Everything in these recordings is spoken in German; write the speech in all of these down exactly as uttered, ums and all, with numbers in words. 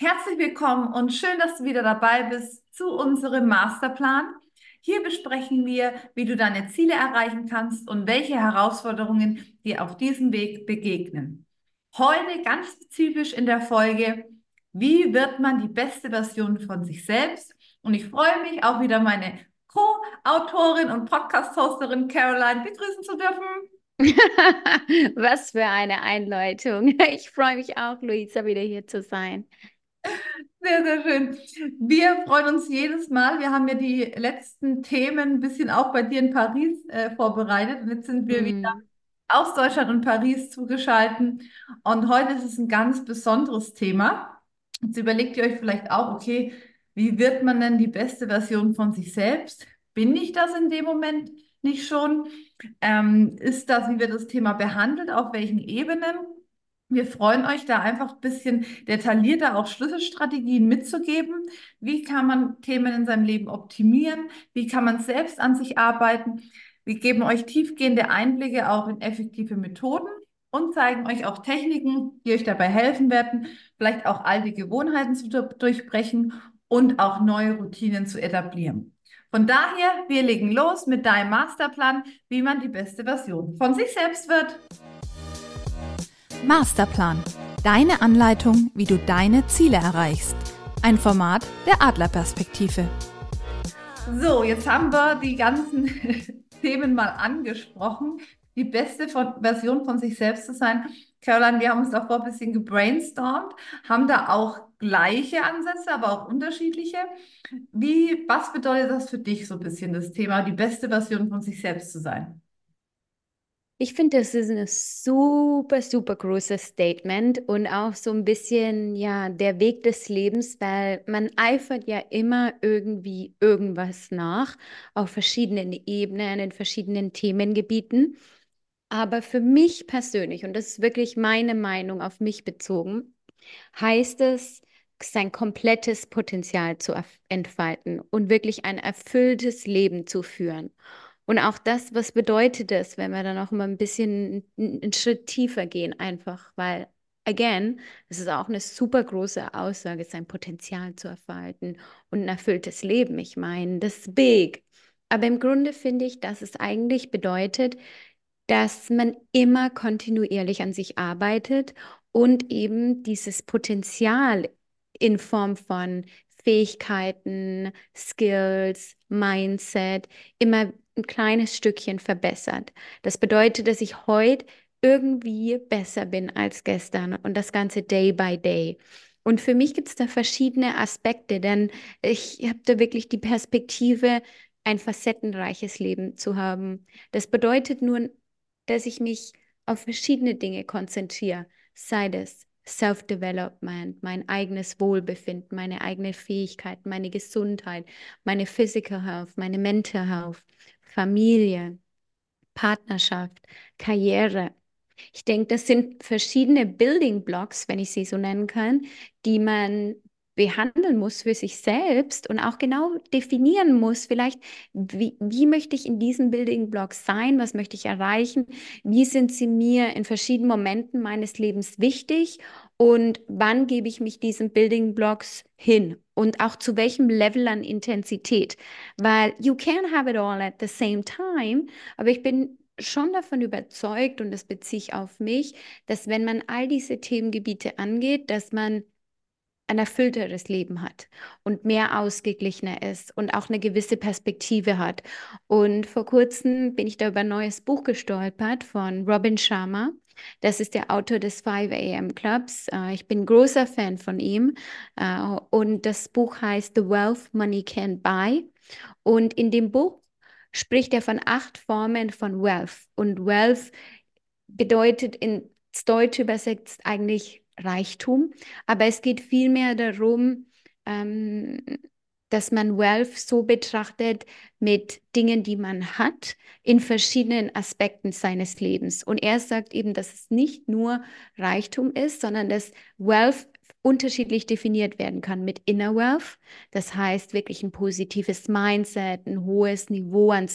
Herzlich willkommen und schön, dass du wieder dabei bist zu unserem Masterplan. Hier besprechen wir, wie du deine Ziele erreichen kannst und welche Herausforderungen dir auf diesem Weg begegnen. Heute ganz spezifisch in der Folge, wie wird man die beste Version von sich selbst? Und ich freue mich auch wieder meine Co-Autorin und Podcast-Hosterin Caroline begrüßen zu dürfen. Was für eine Einleitung. Ich freue mich auch, Luisa, wieder hier zu sein. Sehr, sehr schön. Wir freuen uns jedes Mal. Wir haben ja die letzten Themen ein bisschen auch bei dir in Paris äh, vorbereitet. Und jetzt sind wir wieder Mm. aus Deutschland und Paris zugeschaltet. Und heute ist es ein ganz besonderes Thema. Jetzt überlegt ihr euch vielleicht auch, okay, wie wird man denn die beste Version von sich selbst? Bin ich das in dem Moment nicht schon? Ähm, ist das, wie wird das Thema behandelt? Auf welchen Ebenen? Wir freuen euch da einfach ein bisschen detaillierter auch Schlüsselstrategien mitzugeben. Wie kann man Themen in seinem Leben optimieren? Wie kann man selbst an sich arbeiten? Wir geben euch tiefgehende Einblicke auch in effektive Methoden und zeigen euch auch Techniken, die euch dabei helfen werden, vielleicht auch alte Gewohnheiten zu dur- durchbrechen und auch neue Routinen zu etablieren. Von daher, wir legen los mit deinem Masterplan, wie man die beste Version von sich selbst wird. Masterplan. Deine Anleitung, wie du deine Ziele erreichst. Ein Format der Adlerperspektive. So, jetzt haben wir die ganzen Themen mal angesprochen. Die beste von, Version von sich selbst zu sein. Caroline, wir haben uns davor ein bisschen gebrainstormt, haben da auch gleiche Ansätze, aber auch unterschiedliche. Wie, was bedeutet das für dich so ein bisschen, das Thema, die beste Version von sich selbst zu sein? Ich finde, das ist ein super, super großes Statement und auch so ein bisschen, ja, der Weg des Lebens, weil man eifert ja immer irgendwie irgendwas nach, auf verschiedenen Ebenen, in verschiedenen Themengebieten. Aber für mich persönlich, und das ist wirklich meine Meinung auf mich bezogen, heißt es, sein komplettes Potenzial zu erf- entfalten und wirklich ein erfülltes Leben zu führen. Und auch das, was bedeutet das, wenn wir dann auch mal ein bisschen einen einen Schritt tiefer gehen, einfach, weil, again, es ist auch eine super große Aussage, sein Potenzial zu erfalten und ein erfülltes Leben. Ich meine, das ist big. Aber im Grunde finde ich, dass es eigentlich bedeutet, dass man immer kontinuierlich an sich arbeitet und eben dieses Potenzial in Form von Fähigkeiten, Skills, Mindset immer ein kleines Stückchen verbessert. Das bedeutet, dass ich heute irgendwie besser bin als gestern und das Ganze day by day. Und für mich gibt es da verschiedene Aspekte, denn ich habe da wirklich die Perspektive, ein facettenreiches Leben zu haben. Das bedeutet nur dass ich mich auf verschiedene Dinge konzentriere, sei das Self-Development, mein eigenes Wohlbefinden, meine eigene Fähigkeit, meine Gesundheit, meine Physical Health, meine Mental Health, Familie, Partnerschaft, Karriere. Ich denke, das sind verschiedene Building Blocks, wenn ich sie so nennen kann, die man behandeln muss für sich selbst und auch genau definieren muss, vielleicht, wie, wie möchte ich in diesen Building Blocks sein, was möchte ich erreichen, wie sind sie mir in verschiedenen Momenten meines Lebens wichtig und wann gebe ich mich diesen Building Blocks hin und auch zu welchem Level an Intensität, weil you can't have it all at the same time, aber ich bin schon davon überzeugt, und das beziehe ich auf mich, dass wenn man all diese Themengebiete angeht, dass man ein erfüllteres Leben hat und mehr ausgeglichener ist und auch eine gewisse Perspektive hat. Und vor kurzem bin ich da über ein neues Buch gestolpert von Robin Sharma. Das ist der Autor des five a m. Clubs. Äh, Ich bin großer Fan von ihm. Äh, Und das Buch heißt The Wealth Money Can't Buy. Und in dem Buch spricht er von acht Formen von Wealth. Und Wealth bedeutet ins Deutsche übersetzt eigentlich Reichtum, aber es geht vielmehr darum, ähm, dass man Wealth so betrachtet mit Dingen, die man hat, in verschiedenen Aspekten seines Lebens. Und er sagt eben, dass es nicht nur Reichtum ist, sondern dass Wealth unterschiedlich definiert werden kann mit Inner Wealth. Das heißt wirklich ein positives Mindset, ein hohes Niveau an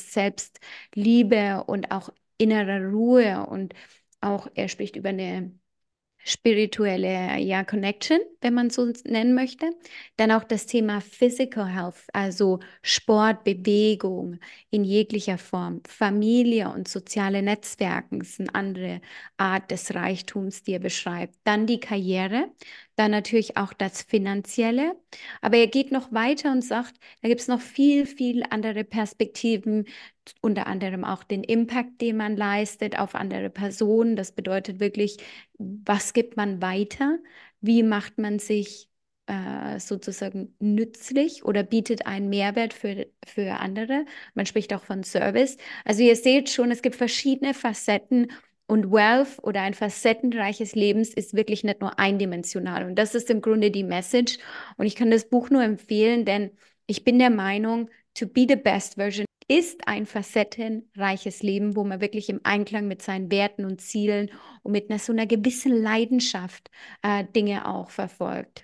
Selbstliebe und auch innerer Ruhe und auch er spricht über eine spirituelle, ja, Connection, wenn man so nennen möchte. Dann auch das Thema Physical Health, also Sport, Bewegung in jeglicher Form. Familie und soziale Netzwerke ist eine andere Art des Reichtums, die er beschreibt. Dann die Karriere, dann natürlich auch das Finanzielle. Aber er geht noch weiter und sagt, da gibt es noch viel, viel andere Perspektiven, unter anderem auch den Impact, den man leistet auf andere Personen. Das bedeutet wirklich, was gibt man weiter? Wie macht man sich äh, sozusagen nützlich oder bietet einen Mehrwert für, für andere? Man spricht auch von Service. Also ihr seht schon, es gibt verschiedene Facetten und Wealth oder ein facettenreiches Lebens ist wirklich nicht nur eindimensional. Und das ist im Grunde die Message. Und ich kann das Buch nur empfehlen, denn ich bin der Meinung, to be the best version ist ein facettenreiches Leben, wo man wirklich im Einklang mit seinen Werten und Zielen und mit einer, so einer gewissen Leidenschaft äh, Dinge auch verfolgt.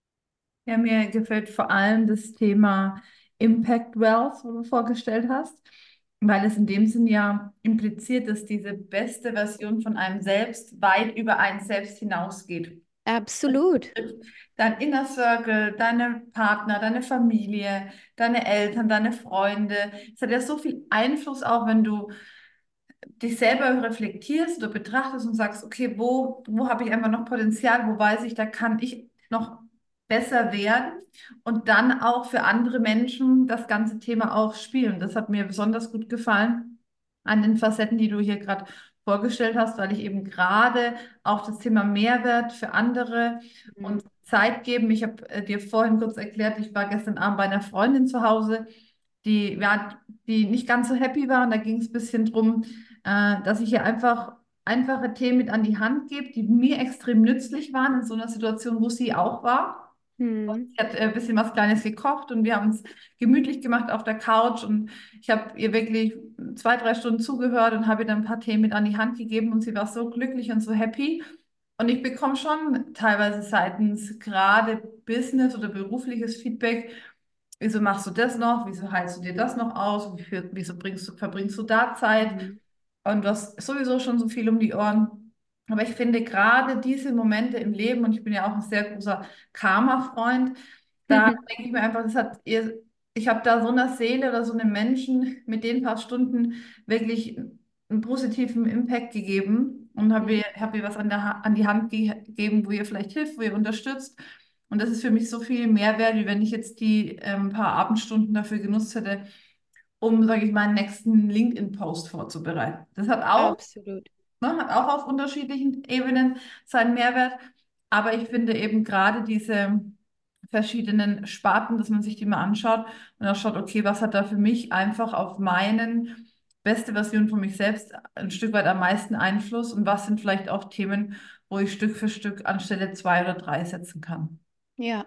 Ja, mir gefällt vor allem das Thema Impact Wealth, wo du vorgestellt hast, weil es in dem Sinn ja impliziert, dass diese beste Version von einem selbst weit über einen selbst hinausgeht. Absolut. Dein Inner Circle, deine Partner, deine Familie, deine Eltern, deine Freunde. Es hat ja so viel Einfluss, auch wenn du dich selber reflektierst oder betrachtest und sagst, okay, wo, wo habe ich einfach noch Potenzial, wo weiß ich, da kann ich noch besser werden und dann auch für andere Menschen das ganze Thema auch spielen. Das hat mir besonders gut gefallen an den Facetten, die du hier gerade vorgestellt hast, weil ich eben gerade auch das Thema Mehrwert für andere Mhm. und Zeit geben. Ich habe äh, dir vorhin kurz erklärt, ich war gestern Abend bei einer Freundin zu Hause, die, ja, die nicht ganz so happy waren. Da ging es ein bisschen drum, äh, dass ich ihr einfach einfache Themen mit an die Hand gebe, die mir extrem nützlich waren in so einer Situation, wo sie auch war. Mhm. Sie hat äh, ein bisschen was Kleines gekocht und wir haben uns gemütlich gemacht auf der Couch und ich habe ihr wirklich zwei, drei Stunden zugehört und habe ihr dann ein paar Themen mit an die Hand gegeben und sie war so glücklich und so happy. Und ich bekomme schon teilweise seitens gerade Business oder berufliches Feedback. Wieso machst du das noch? Wieso heilst du dir das noch aus? Wie viel, wieso bringst du, verbringst du da Zeit? Mhm. Und du hast sowieso schon so viel um die Ohren. Aber ich finde gerade diese Momente im Leben, und ich bin ja auch ein sehr großer Karma-Freund, da denke ich mir einfach, das hat ihr, ich habe da so eine Seele oder so einen Menschen mit den paar Stunden wirklich einen positiven Impact gegeben und habe ihr, hab ihr was an der, Ha- an die Hand ge gegeben, wo ihr vielleicht hilft, wo ihr unterstützt. Und das ist für mich so viel mehr wert, wie wenn ich jetzt die ähm, paar Abendstunden dafür genutzt hätte, um, sage ich mal, einen nächsten LinkedIn-Post vorzubereiten. Das hat auch, Absolut. ne, hat auch auf unterschiedlichen Ebenen seinen Mehrwert. Aber ich finde eben gerade diese verschiedenen Sparten, dass man sich die mal anschaut und auch schaut, okay, was hat da für mich einfach auf meinen beste Version von mich selbst ein Stück weit am meisten Einfluss und was sind vielleicht auch Themen, wo ich Stück für Stück anstelle zwei oder drei setzen kann. Ja.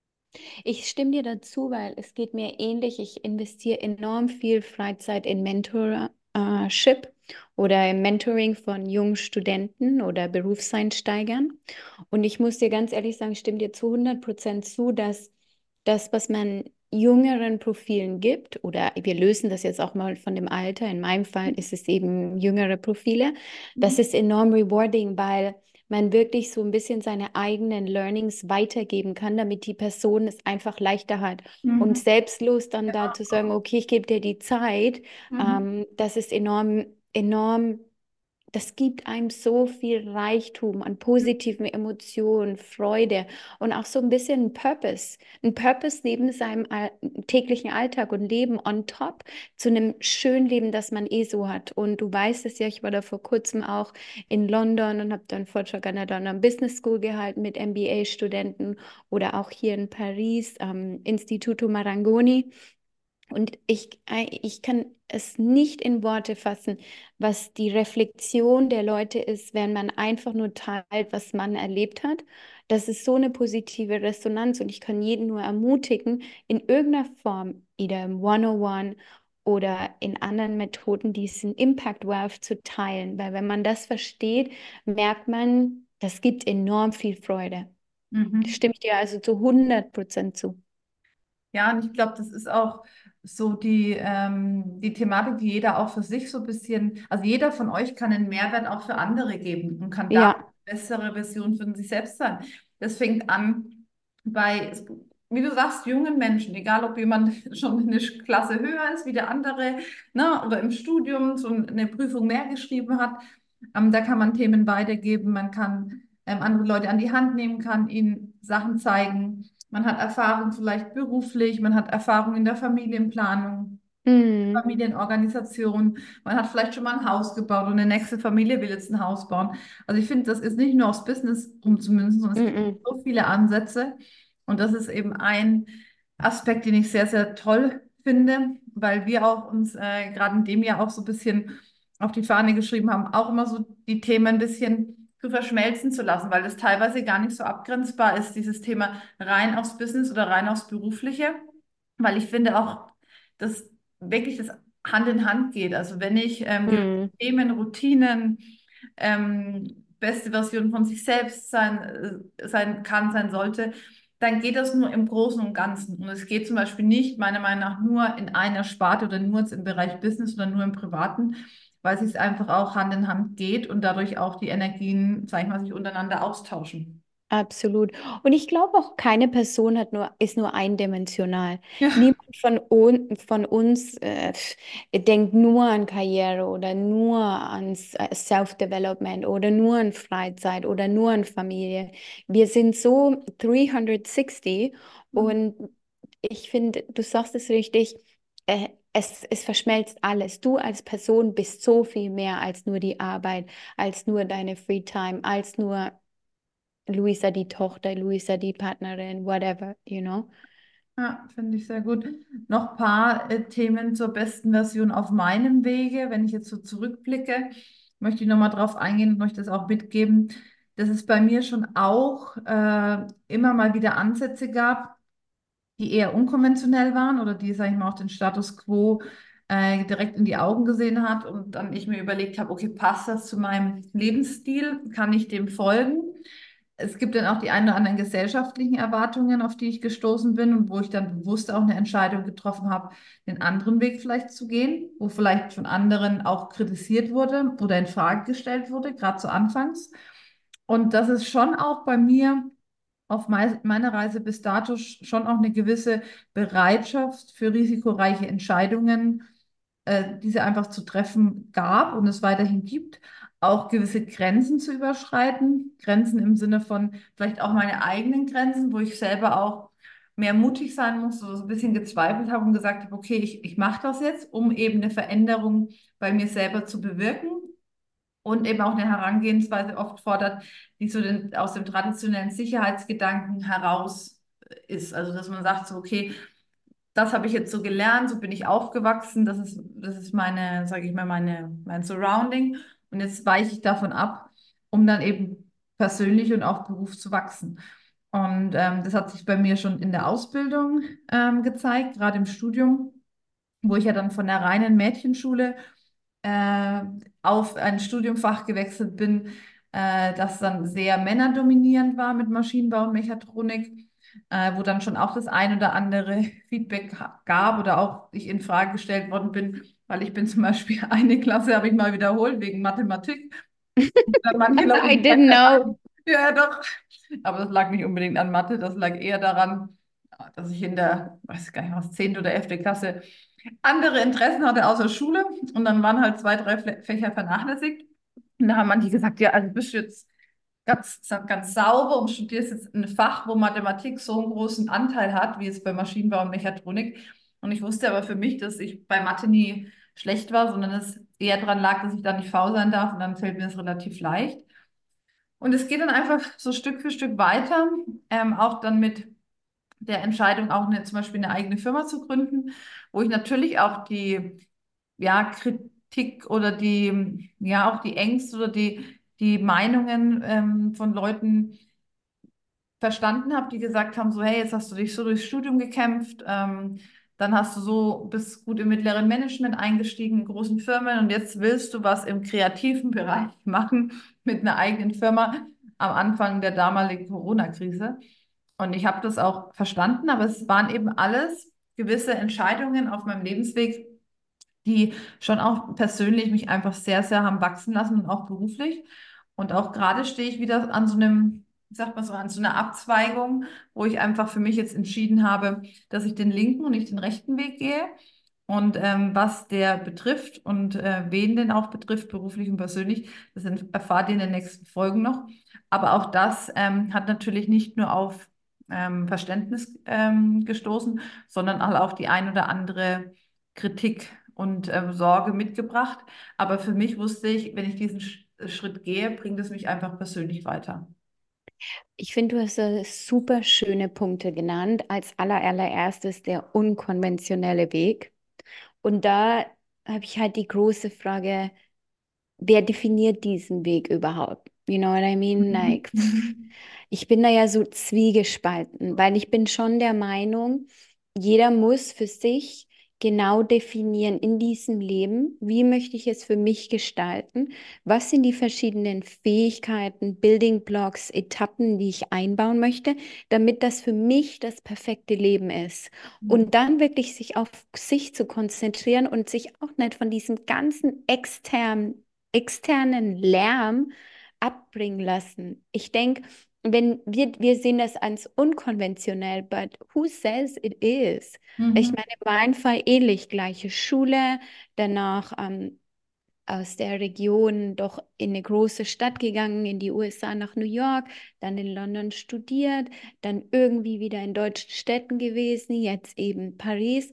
Ich stimme dir dazu, weil es geht mir ähnlich. Ich investiere enorm viel Freizeit in Mentorship oder im Mentoring von jungen Studenten oder Berufseinsteigern. Und ich muss dir ganz ehrlich sagen, ich stimme dir zu hundert Prozent zu, dass das, was man jüngeren Profilen gibt, oder wir lösen das jetzt auch mal von dem Alter, in meinem Fall ist es eben jüngere Profile, das ist enorm rewarding, weil man wirklich so ein bisschen seine eigenen Learnings weitergeben kann, damit die Person es einfach leichter hat. Und Mhm. selbstlos dann da zu sagen, okay, ich gebe dir die Zeit, Mhm. ähm, das ist enorm, enorm, das gibt einem so viel Reichtum an positiven Emotionen, Freude und auch so ein bisschen ein Purpose. Ein Purpose neben seinem all täglichen Alltag und Leben on top zu einem schönen Leben, das man eh so hat. Und du weißt es ja, ich war da vor kurzem auch in London und habe dann einen Vortrag an der London Business School gehalten mit M B A-Studenten oder auch hier in Paris am Instituto Marangoni. Und ich, äh, ich kann es nicht in Worte fassen, was die Reflexion der Leute ist, wenn man einfach nur teilt, was man erlebt hat. Das ist so eine positive Resonanz und ich kann jeden nur ermutigen, in irgendeiner Form, either im one-on-one oder in anderen Methoden, diesen Impact Wealth zu teilen. Weil wenn man das versteht, merkt man, das gibt enorm viel Freude. Mhm. Stimme ich dir also zu hundert Prozent zu. Ja, und ich glaube, das ist auch so die, ähm, die Thematik, die jeder auch für sich so ein bisschen, also jeder von euch kann einen Mehrwert auch für andere geben und kann da Ja, bessere Version von sich selbst sein. Das fängt an bei, wie du sagst, jungen Menschen, egal ob jemand schon eine Klasse höher ist wie der andere, ne, oder im Studium so eine Prüfung mehr geschrieben hat. Ähm, da kann man Themen weitergeben, man kann ähm, andere Leute an die Hand nehmen, kann ihnen Sachen zeigen. Man hat Erfahrung vielleicht beruflich, man hat Erfahrung in der Familienplanung. Mm, Familienorganisation. Man hat vielleicht schon mal ein Haus gebaut und eine nächste Familie will jetzt ein Haus bauen. Also ich finde, das ist nicht nur aufs Business umzumünzen, sondern es gibt mm, so viele Ansätze. Und das ist eben ein Aspekt, den ich sehr, sehr toll finde, weil wir auch uns äh, gerade in dem Jahr auch so ein bisschen auf die Fahne geschrieben haben, auch immer so die Themen ein bisschen zu verschmelzen zu lassen, weil es teilweise gar nicht so abgrenzbar ist, dieses Thema rein aufs Business oder rein aufs Berufliche. Weil ich finde auch, dass wirklich das Hand in Hand geht. Also wenn ich ähm, gewisse mm. Themen, Routinen, ähm, beste Version von sich selbst sein, äh, sein kann, sein sollte, dann geht das nur im Großen und Ganzen. Und es geht zum Beispiel nicht, meiner Meinung nach, nur in einer Sparte oder nur jetzt im Bereich Business oder nur im Privaten, weil es sich einfach auch Hand in Hand geht und dadurch auch die Energien, sag ich mal, sich untereinander austauschen. Absolut. Und ich glaube auch, keine Person hat nur, ist nur eindimensional. Ja, Niemand von, un, von uns äh, denkt nur an Karriere oder nur an S- äh, Self-Development oder nur an Freizeit oder nur an Familie. Wir sind so dreihundertsechzig und ich finde, du sagst es richtig, äh, es, es verschmelzt alles. Du als Person bist so viel mehr als nur die Arbeit, als nur deine Freetime, als nur Luisa die Tochter, Luisa die Partnerin, whatever, you know. ja, finde ich sehr gut. Noch ein paar äh, Themen zur besten Version auf meinem Wege. Wenn ich jetzt so zurückblicke, möchte ich nochmal drauf eingehen und euch das auch mitgeben, dass es bei mir schon auch äh, immer mal wieder Ansätze gab, die eher unkonventionell waren oder die, sage ich mal, auch den Status quo äh, direkt in die Augen gesehen hat und dann ich mir überlegt habe, okay, passt das zu meinem Lebensstil? Kann ich dem folgen? Es gibt dann auch die ein oder anderen gesellschaftlichen Erwartungen, auf die ich gestoßen bin und wo ich dann bewusst auch eine Entscheidung getroffen habe, den anderen Weg vielleicht zu gehen, wo vielleicht von anderen auch kritisiert wurde oder in Frage gestellt wurde, gerade zu Anfangs. Und das ist schon auch bei mir auf mei- meiner Reise bis dato sch- schon auch eine gewisse Bereitschaft für risikoreiche Entscheidungen, äh, diese einfach zu treffen gab und es weiterhin gibt, auch gewisse Grenzen zu überschreiten. Grenzen im Sinne von vielleicht auch meine eigenen Grenzen, wo ich selber auch mehr mutig sein muss, so ein bisschen gezweifelt habe und gesagt habe, okay, ich, ich mache das jetzt, um eben eine Veränderung bei mir selber zu bewirken und eben auch eine Herangehensweise oft fordert, die so den, aus dem traditionellen Sicherheitsgedanken heraus ist. Also dass man sagt, so, okay, das habe ich jetzt so gelernt, so bin ich aufgewachsen, das ist, das ist meine, sage ich mal, meine, mein Surrounding. Und jetzt weiche ich davon ab, um dann eben persönlich und auch Beruf zu wachsen. Und ähm, das hat sich bei mir schon in der Ausbildung ähm, gezeigt, gerade im Studium, wo ich ja dann von der reinen Mädchenschule äh, auf ein Studiumfach gewechselt bin, äh, das dann sehr männerdominierend war mit Maschinenbau und Mechatronik, äh, wo dann schon auch das ein oder andere Feedback gab oder auch ich in Frage gestellt worden bin, weil ich bin zum Beispiel eine Klasse habe ich mal wiederholt wegen Mathematik. Dann manche Leute I gesagt didn't know. haben, ja doch, aber das lag nicht unbedingt an Mathe, das lag eher daran, dass ich in der, weiß gar nicht was, zehnte oder elfte Klasse andere Interessen hatte außer Schule und dann waren halt zwei, drei Fle- Fächer vernachlässigt. Und da haben manche gesagt, ja, also bist du jetzt ganz, ganz sauber und studierst jetzt ein Fach, wo Mathematik so einen großen Anteil hat, wie es bei Maschinenbau und Mechatronik. Und ich wusste aber für mich, dass ich bei Mathe nie schlecht war, sondern es eher daran lag, dass ich da nicht faul sein darf und dann fällt mir das relativ leicht. Und es geht dann einfach so Stück für Stück weiter, ähm, auch dann mit der Entscheidung, auch eine, zum Beispiel eine eigene Firma zu gründen, wo ich natürlich auch die, ja, Kritik oder die, ja, auch die Ängste oder die, die Meinungen ähm, von Leuten verstanden habe, die gesagt haben, so, hey, jetzt hast du dich so durchs Studium gekämpft, ähm, dann hast du so, bist gut im mittleren Management eingestiegen in großen Firmen und jetzt willst du was im kreativen Bereich machen mit einer eigenen Firma am Anfang der damaligen Corona-Krise. Und ich habe das auch verstanden, aber es waren eben alles gewisse Entscheidungen auf meinem Lebensweg, die schon auch persönlich mich einfach sehr, sehr haben wachsen lassen und auch beruflich. Und auch gerade stehe ich wieder an so einem, wie sagt man so, an so einer Abzweigung, wo ich einfach für mich jetzt entschieden habe, dass ich den linken und nicht den rechten Weg gehe. Und ähm, was der betrifft und äh, wen den auch betrifft, beruflich und persönlich, das erfahrt ihr in den nächsten Folgen noch. Aber auch das ähm, hat natürlich nicht nur auf ähm, Verständnis ähm, gestoßen, sondern auch auf die ein oder andere Kritik und ähm, Sorge mitgebracht. Aber für mich wusste ich, wenn ich diesen Sch Schritt gehe, bringt es mich einfach persönlich weiter. Ich finde, du hast da super schöne Punkte genannt. Als aller, allererstes der unkonventionelle Weg. Und da habe ich halt die große Frage, wer definiert diesen Weg überhaupt? You know what I mean? Mhm. Like, pff, Mhm. ich bin da ja so zwiegespalten, weil ich bin schon der Meinung, jeder muss für sich genau definieren in diesem Leben, wie möchte ich es für mich gestalten, was sind die verschiedenen Fähigkeiten, Building Blocks, Etappen, die ich einbauen möchte, damit das für mich das perfekte Leben ist. Ja. Und dann wirklich sich auf sich zu konzentrieren und sich auch nicht von diesem ganzen externen externen Lärm abbringen lassen. Ich denke, wenn wir, wir sehen das als unkonventionell, but who says it is? Ich Mhm. meine, in meinem Fall ähnlich, gleiche Schule, danach ähm, aus der Region doch in eine große Stadt gegangen, in die U S A, nach New York, dann in London studiert, dann irgendwie wieder in deutschen Städten gewesen, jetzt eben Paris.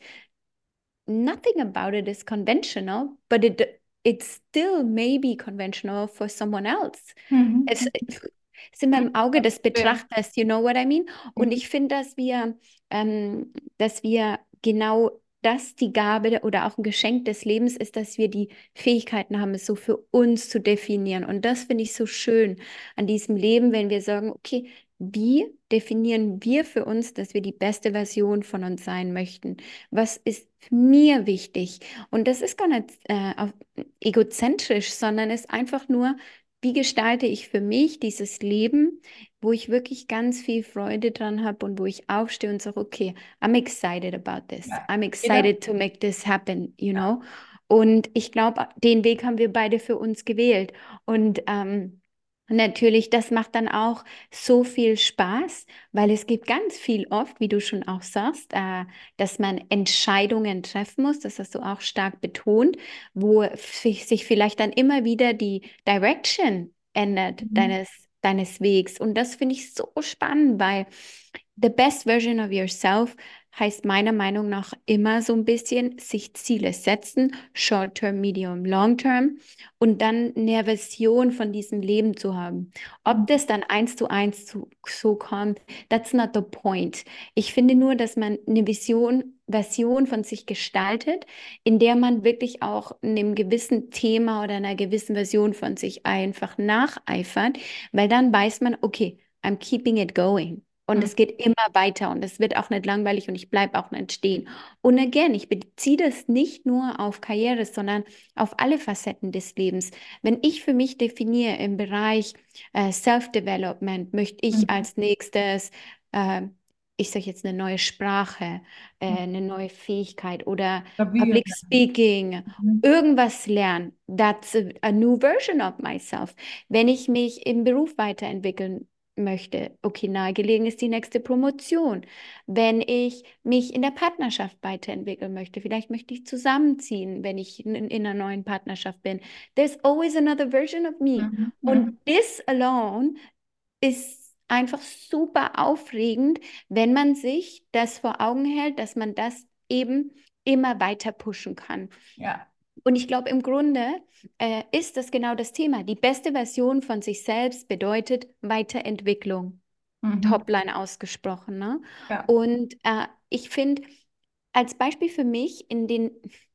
Nothing about it is conventional, but it it still may be conventional for someone else. Es Mhm. ist immer im Auge des Ja. Betrachters, you know what I mean? Und Mhm. ich finde, dass wir, ähm, dass wir genau das die Gabe oder auch ein Geschenk des Lebens ist, dass wir die Fähigkeiten haben, es so für uns zu definieren. Und das finde ich so schön an diesem Leben, wenn wir sagen, okay, wie definieren wir für uns, dass wir die beste Version von uns sein möchten? Was ist mir wichtig? Und das ist gar nicht äh, auf, egozentrisch, sondern ist einfach nur, wie gestalte ich für mich dieses Leben, wo ich wirklich ganz viel Freude dran habe und wo ich aufstehe und sage, okay, I'm excited about this. Ja. I'm Jeder. excited to make this happen, you Ja. know? Und ich glaube, den Weg haben wir beide für uns gewählt. Und ähm, natürlich, das macht dann auch so viel Spaß, weil es gibt ganz viel oft, wie du schon auch sagst, äh, dass man Entscheidungen treffen muss. Das hast du auch stark betont, wo sich sich vielleicht dann immer wieder die Direction ändert Mhm. deines, deines Wegs. Und das finde ich so spannend, weil the best version of yourself heißt meiner Meinung nach immer so ein bisschen sich Ziele setzen, short term, medium, long term und dann eine Version von diesem Leben zu haben. Ob das dann eins zu eins zu, so kommt, that's not the point. Ich finde nur, dass man eine Vision, Version von sich gestaltet, in der man wirklich auch einem gewissen Thema oder einer gewissen Version von sich einfach nacheifert, weil dann weiß man, okay, I'm keeping it going. Und Mhm. es geht immer weiter und es wird auch nicht langweilig und ich bleibe auch nicht stehen. Und again, ich beziehe das nicht nur auf Karriere, sondern auf alle Facetten des Lebens. Wenn ich für mich definiere im Bereich äh, Self-Development, möchte ich Mhm. als nächstes, äh, ich sage jetzt eine neue Sprache, äh, eine neue Fähigkeit oder Stabil. Public Speaking, Mhm. irgendwas lernen. That's a, a new version of myself. Wenn ich mich im Beruf weiterentwickeln möchte, okay, nahegelegen ist die nächste Promotion. Wenn ich mich in der Partnerschaft weiterentwickeln möchte, vielleicht möchte ich zusammenziehen, wenn ich in, in einer neuen Partnerschaft bin. There's always another version of me. Mhm. Und Mhm. this alone ist einfach super aufregend, wenn man sich das vor Augen hält, dass man das eben immer weiter pushen kann. Ja. Und ich glaube, im Grunde äh, ist das genau das Thema. Die beste Version von sich selbst bedeutet Weiterentwicklung, Mhm. Topline ausgesprochen. Ne? Ja. Und äh, ich finde, als Beispiel für mich, in den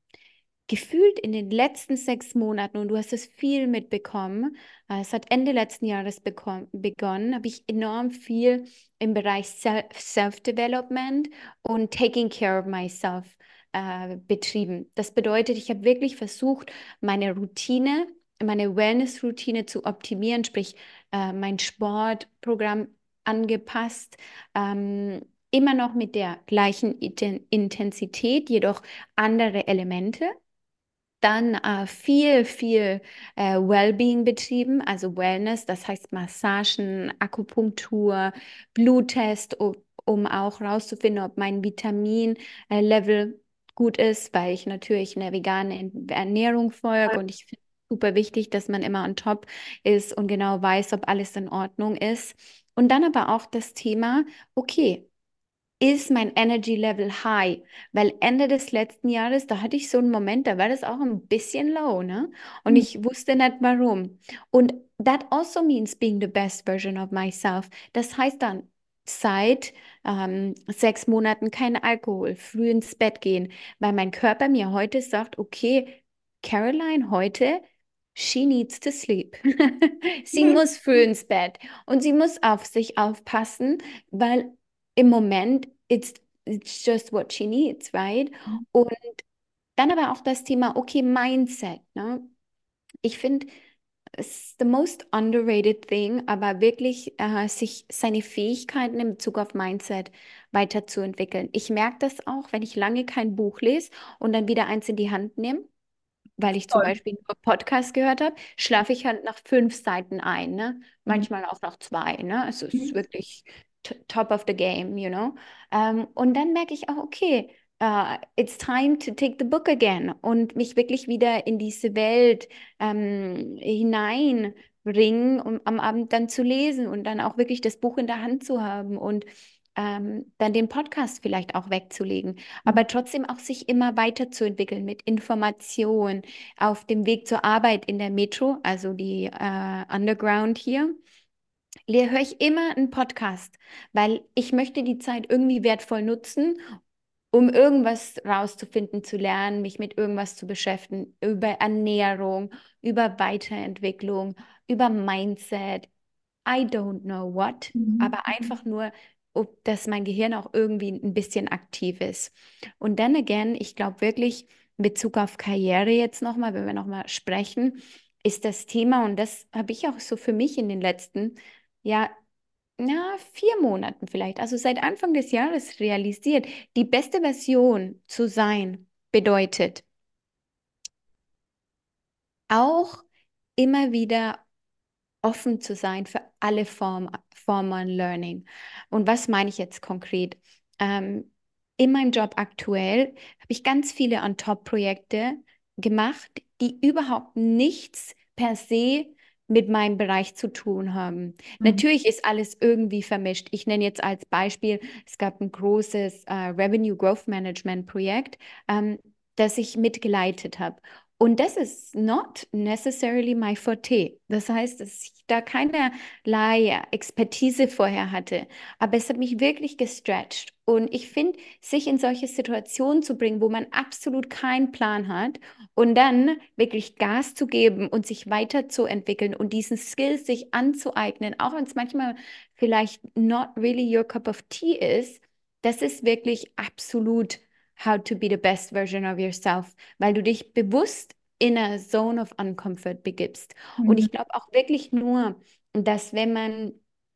gefühlt in den letzten sechs Monaten, und du hast es viel mitbekommen, äh, es hat Ende letzten Jahres bekommen, begonnen, habe ich enorm viel im Bereich Sel- Self-Development und Taking Care of Myself äh, betrieben. Das bedeutet, ich habe wirklich versucht, meine Routine, meine Wellness-Routine zu optimieren, sprich äh, mein Sportprogramm angepasst. Ähm, Immer noch mit der gleichen Iten- Intensität, jedoch andere Elemente. Dann äh, viel, viel äh, Wellbeing betrieben, also Wellness, das heißt Massagen, Akupunktur, Bluttest, um, um auch rauszufinden, ob mein Vitamin-Level gut ist, weil ich natürlich eine vegane Ernährung folge und ich finde es super wichtig, dass man immer on top ist und genau weiß, ob alles in Ordnung ist. Und dann aber auch das Thema, okay, ist mein Energy Level high? Weil Ende des letzten Jahres, da hatte ich so einen Moment, da war das auch ein bisschen low, ne? Und Mhm. ich wusste nicht warum. Und that also means being the best version of myself. Das heißt dann, seit ähm, sechs Monaten kein Alkohol, früh ins Bett gehen, weil mein Körper mir heute sagt, okay, Caroline, heute, she needs to sleep. Sie muss früh ins Bett und sie muss auf sich aufpassen, weil im Moment, it's, it's just what she needs, right? Und dann aber auch das Thema, okay, Mindset, ne? Ich finde, es ist the most underrated thing, aber wirklich äh, sich seine Fähigkeiten in Bezug auf Mindset weiterzuentwickeln. Ich merke das auch, wenn ich lange kein Buch lese und dann wieder eins in die Hand nehme, weil ich zum Toll. Beispiel nur Podcast gehört habe, schlafe ich halt nach fünf Seiten ein, ne? Mhm. Manchmal auch nach zwei, ne? Es ist Mhm. wirklich t- top of the game, you know? Ähm, und dann merke ich auch, okay, uh, it's time to take the book again und mich wirklich wieder in diese Welt ähm, hineinbringen, um am Abend dann zu lesen und dann auch wirklich das Buch in der Hand zu haben und ähm, dann den Podcast vielleicht auch wegzulegen, aber trotzdem auch sich immer weiterzuentwickeln mit Information auf dem Weg zur Arbeit in der Metro, also die äh, Underground hier. Le- höre ich immer einen Podcast, weil ich möchte die Zeit irgendwie wertvoll nutzen, um irgendwas rauszufinden, zu lernen, mich mit irgendwas zu beschäftigen, über Ernährung, über Weiterentwicklung, über Mindset. I don't know what, Mhm. aber einfach nur, ob, dass mein Gehirn auch irgendwie ein bisschen aktiv ist. Und dann again, ich glaube wirklich, in Bezug auf Karriere jetzt nochmal, wenn wir nochmal sprechen, ist das Thema, und das habe ich auch so für mich in den letzten, ja, na, vier Monaten vielleicht, also seit Anfang des Jahres realisiert, die beste Version zu sein bedeutet auch immer wieder offen zu sein für alle Form, Formen an Learning. Und was meine ich jetzt konkret? Ähm, in meinem Job aktuell habe ich ganz viele On-Top-Projekte gemacht, die überhaupt nichts per se mit meinem Bereich zu tun haben. Mhm. Natürlich ist alles irgendwie vermischt. Ich nenne jetzt als Beispiel, es gab ein großes äh, Revenue Growth Management Projekt, ähm, das ich mitgeleitet habe. Und das ist not necessarily my forte. Das heißt, dass ich da keinerlei Expertise vorher hatte. Aber es hat mich wirklich gestretched. Und ich finde, sich in solche Situationen zu bringen, wo man absolut keinen Plan hat und dann wirklich Gas zu geben und sich weiterzuentwickeln und diesen Skills sich anzueignen, auch wenn es manchmal vielleicht not really your cup of tea ist, das ist wirklich absolut how to be the best version of yourself, weil du dich bewusst in a zone of uncomfort begibst. Und Mhm. ich glaube auch wirklich nur, dass wenn man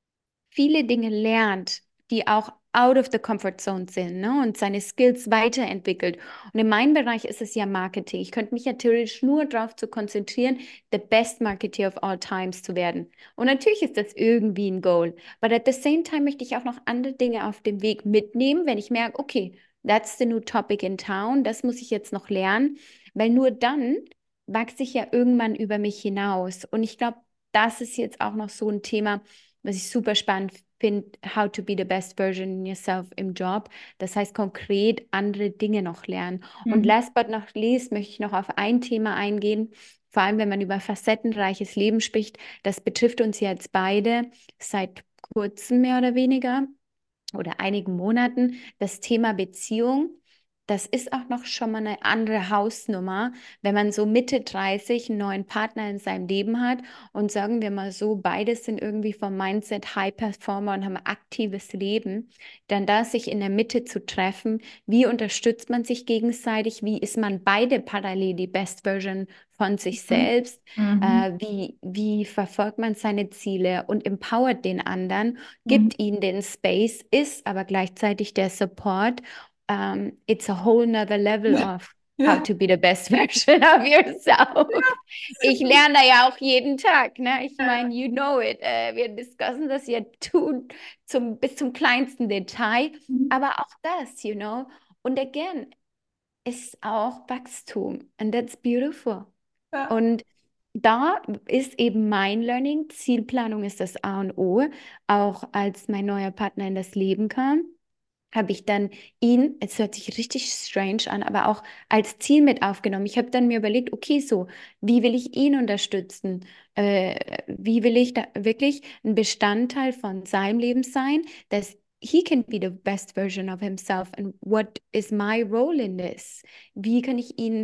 viele Dinge lernt, die auch out of the comfort zone sind, ne, und seine Skills weiterentwickelt. Und in meinem Bereich ist es ja Marketing. Ich könnte mich ja theoretisch nur darauf zu konzentrieren, the best marketer of all times zu werden. Und natürlich ist das irgendwie ein Goal. But at the same time möchte ich auch noch andere Dinge auf dem Weg mitnehmen, wenn ich merke, okay, that's the new topic in town, das muss ich jetzt noch lernen, weil nur dann wachse ich ja irgendwann über mich hinaus. Und ich glaube, das ist jetzt auch noch so ein Thema, was ich super spannend finde, how to be the best version in yourself im Job. Das heißt konkret andere Dinge noch lernen. Und Mhm. last but not least möchte ich noch auf ein Thema eingehen, vor allem wenn man über facettenreiches Leben spricht. Das betrifft uns jetzt beide seit kurzem mehr oder weniger oder einigen Monaten. Das Thema Beziehung. Das ist auch noch schon mal eine andere Hausnummer, wenn man so Mitte dreißig einen neuen Partner in seinem Leben hat und sagen wir mal so, beides sind irgendwie vom Mindset High Performer und haben ein aktives Leben, dann da sich in der Mitte zu treffen, wie unterstützt man sich gegenseitig, wie ist man beide parallel die Best Version von sich Mhm. selbst, Mhm. äh, wie, wie verfolgt man seine Ziele und empowert den anderen, Mhm. gibt ihnen den Space, ist aber gleichzeitig der Support. Um, it's a whole nother level of how Ja. to be the best version of yourself. Ich lerne da ja auch jeden Tag, ne? Ich meine, you know it. Äh, wir discussen das ja tun zum, bis zum kleinsten Detail, aber auch das, you know. Und again, ist auch Wachstum. And that's beautiful. Ja. Und da ist eben mein Learning. Zielplanung ist das A und O. Auch als mein neuer Partner in das Leben kam, habe ich dann ihn, es hört sich richtig strange an, aber auch als Ziel mit aufgenommen. Ich habe dann mir überlegt, okay, so, wie will ich ihn unterstützen? Äh, wie will ich da wirklich ein Bestandteil von seinem Leben sein, dass he can be the best version of himself and what is my role in this? Wie kann ich ihm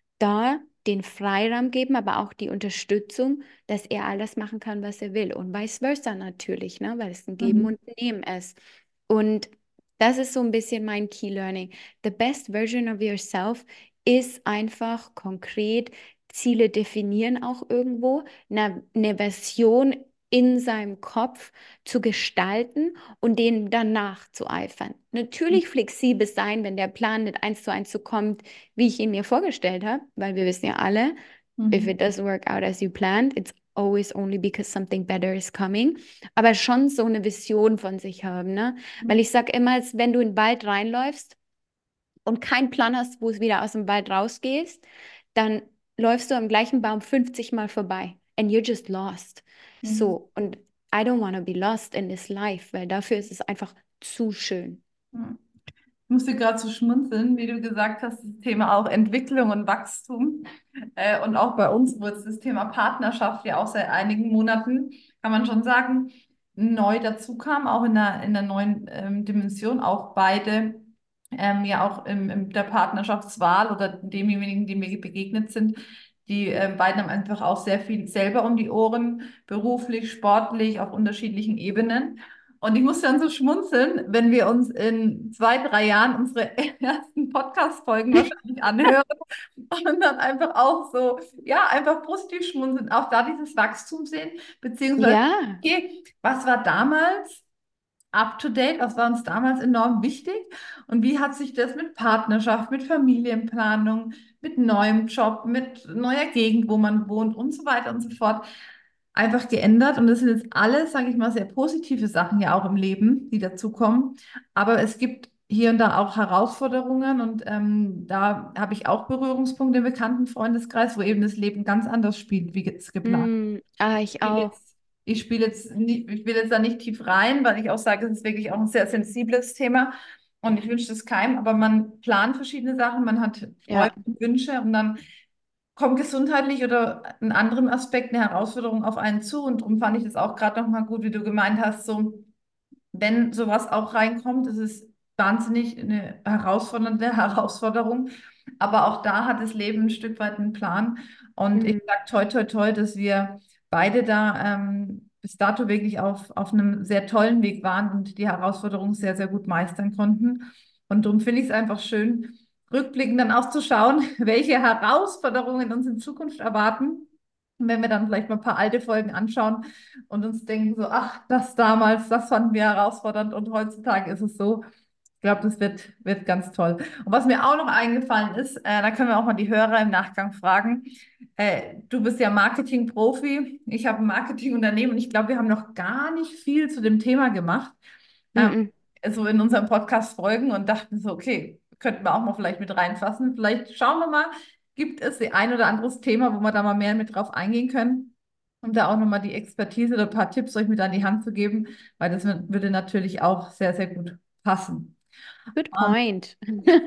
da den Freiraum geben, aber auch die Unterstützung, dass er alles machen kann, was er will und vice versa natürlich, ne? Weil es ein Geben Mhm. und ein Nehmen ist. Und das ist so ein bisschen mein Key Learning. The best version of yourself ist einfach konkret Ziele definieren auch irgendwo, eine, eine Version in seinem Kopf zu gestalten und denen dann nachzueifern. Natürlich flexibel sein, wenn der Plan nicht eins zu eins so kommt, wie ich ihn mir vorgestellt habe, weil wir wissen ja alle, if Mhm. it doesn't work out as you planned, it's always only because something better is coming. Aber schon so eine Vision von sich haben, ne? Weil ich sage immer, als wenn du in den Wald reinläufst und keinen Plan hast, wo es wieder aus dem Wald rausgehst, dann läufst du am gleichen Baum fünfzig Mal vorbei. And you're just lost. Mhm. So, und I don't want to be lost in this life, weil dafür ist es einfach zu schön. Mhm. Ich musste gerade so schmunzeln, wie du gesagt hast, das Thema auch Entwicklung und Wachstum. Äh, und auch bei uns, wo jetzt das Thema Partnerschaft ja auch seit einigen Monaten, kann man schon sagen, neu dazu kam, auch in der, in der neuen ähm, Dimension, auch beide ähm, ja auch im, in der Partnerschaftswahl oder demjenigen, die mir begegnet sind, die ähm, beiden haben einfach auch sehr viel selber um die Ohren, beruflich, sportlich, auf unterschiedlichen Ebenen. Und ich muss dann so schmunzeln, wenn wir uns in zwei, drei Jahren unsere ersten Podcast-Folgen wahrscheinlich anhören und dann einfach auch so, ja, einfach positiv schmunzeln, auch da dieses Wachstum sehen, beziehungsweise, Ja. okay, was war damals up to date, was war uns damals enorm wichtig und wie hat sich das mit Partnerschaft, mit Familienplanung, mit neuem Job, mit neuer Gegend, wo man wohnt und so weiter und so fort einfach geändert. Und das sind jetzt alles, sage ich mal, sehr positive Sachen ja auch im Leben, die dazukommen. Aber es gibt hier und da auch Herausforderungen und ähm, da habe ich auch Berührungspunkte im bekannten Freundeskreis, wo eben das Leben ganz anders spielt, wie es geplant. Mm, ah, ich Ich spiele auch. jetzt, ich spiele jetzt nicht, ich will jetzt da nicht tief rein, weil ich auch sage, es ist wirklich auch ein sehr sensibles Thema und ich wünsche das keinem, aber man plant verschiedene Sachen, man hat Träume Ja. und Wünsche und dann kommt gesundheitlich oder in anderem Aspekt eine Herausforderung auf einen zu. Und darum fand ich das auch gerade nochmal gut, wie du gemeint hast, so, wenn sowas auch reinkommt, ist es wahnsinnig eine herausfordernde Herausforderung. Aber auch da hat das Leben ein Stück weit einen Plan. Und ich Mm, sage toi, toi, toi, dass wir beide da ähm, bis dato wirklich auf, auf einem sehr tollen Weg waren und die Herausforderung sehr, sehr gut meistern konnten. Und darum finde ich es einfach schön, rückblickend dann auch zu schauen, welche Herausforderungen uns in Zukunft erwarten. Und wenn wir dann vielleicht mal ein paar alte Folgen anschauen und uns denken so, ach, das damals, das fanden wir herausfordernd und heutzutage ist es so. Ich glaube, das wird, wird ganz toll. Und was mir auch noch eingefallen ist, äh, da können wir auch mal die Hörer im Nachgang fragen. Äh, du bist ja Marketing-Profi, ich habe ein Marketingunternehmen und ich glaube, wir haben noch gar nicht viel zu dem Thema gemacht. mm, Ähm, mm. so in unserem Podcast folgen und dachten so, okay, könnten wir auch mal vielleicht mit reinfassen. Vielleicht schauen wir mal, gibt es die ein oder anderes Thema, wo wir da mal mehr mit drauf eingehen können, um da auch nochmal die Expertise oder ein paar Tipps euch mit an die Hand zu geben, weil das würde natürlich auch sehr, sehr gut passen. Good point.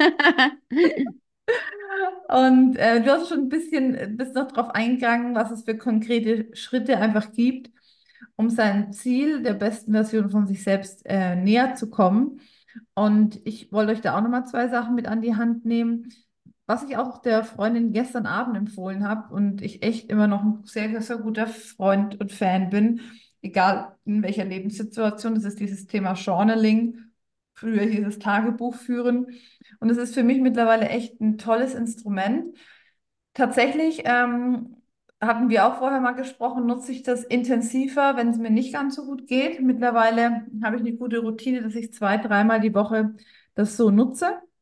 Und äh, du hast schon ein bisschen, äh, bist noch darauf eingegangen, was es für konkrete Schritte einfach gibt, um sein Ziel der besten Version von sich selbst äh, näher zu kommen. Und ich wollte euch da auch nochmal zwei Sachen mit an die Hand nehmen, was ich auch der Freundin gestern Abend empfohlen habe und ich echt immer noch ein sehr, sehr guter Freund und Fan bin, egal in welcher Lebenssituation. Das ist dieses Thema Journaling. Früher hieß es Tagebuch führen. Und es ist für mich mittlerweile echt ein tolles Instrument. Tatsächlich ähm, hatten wir auch vorher mal gesprochen, nutze ich das intensiver, wenn es mir nicht ganz so gut geht. Mittlerweile habe ich eine gute Routine, dass ich zwei, dreimal die Woche das so nutze.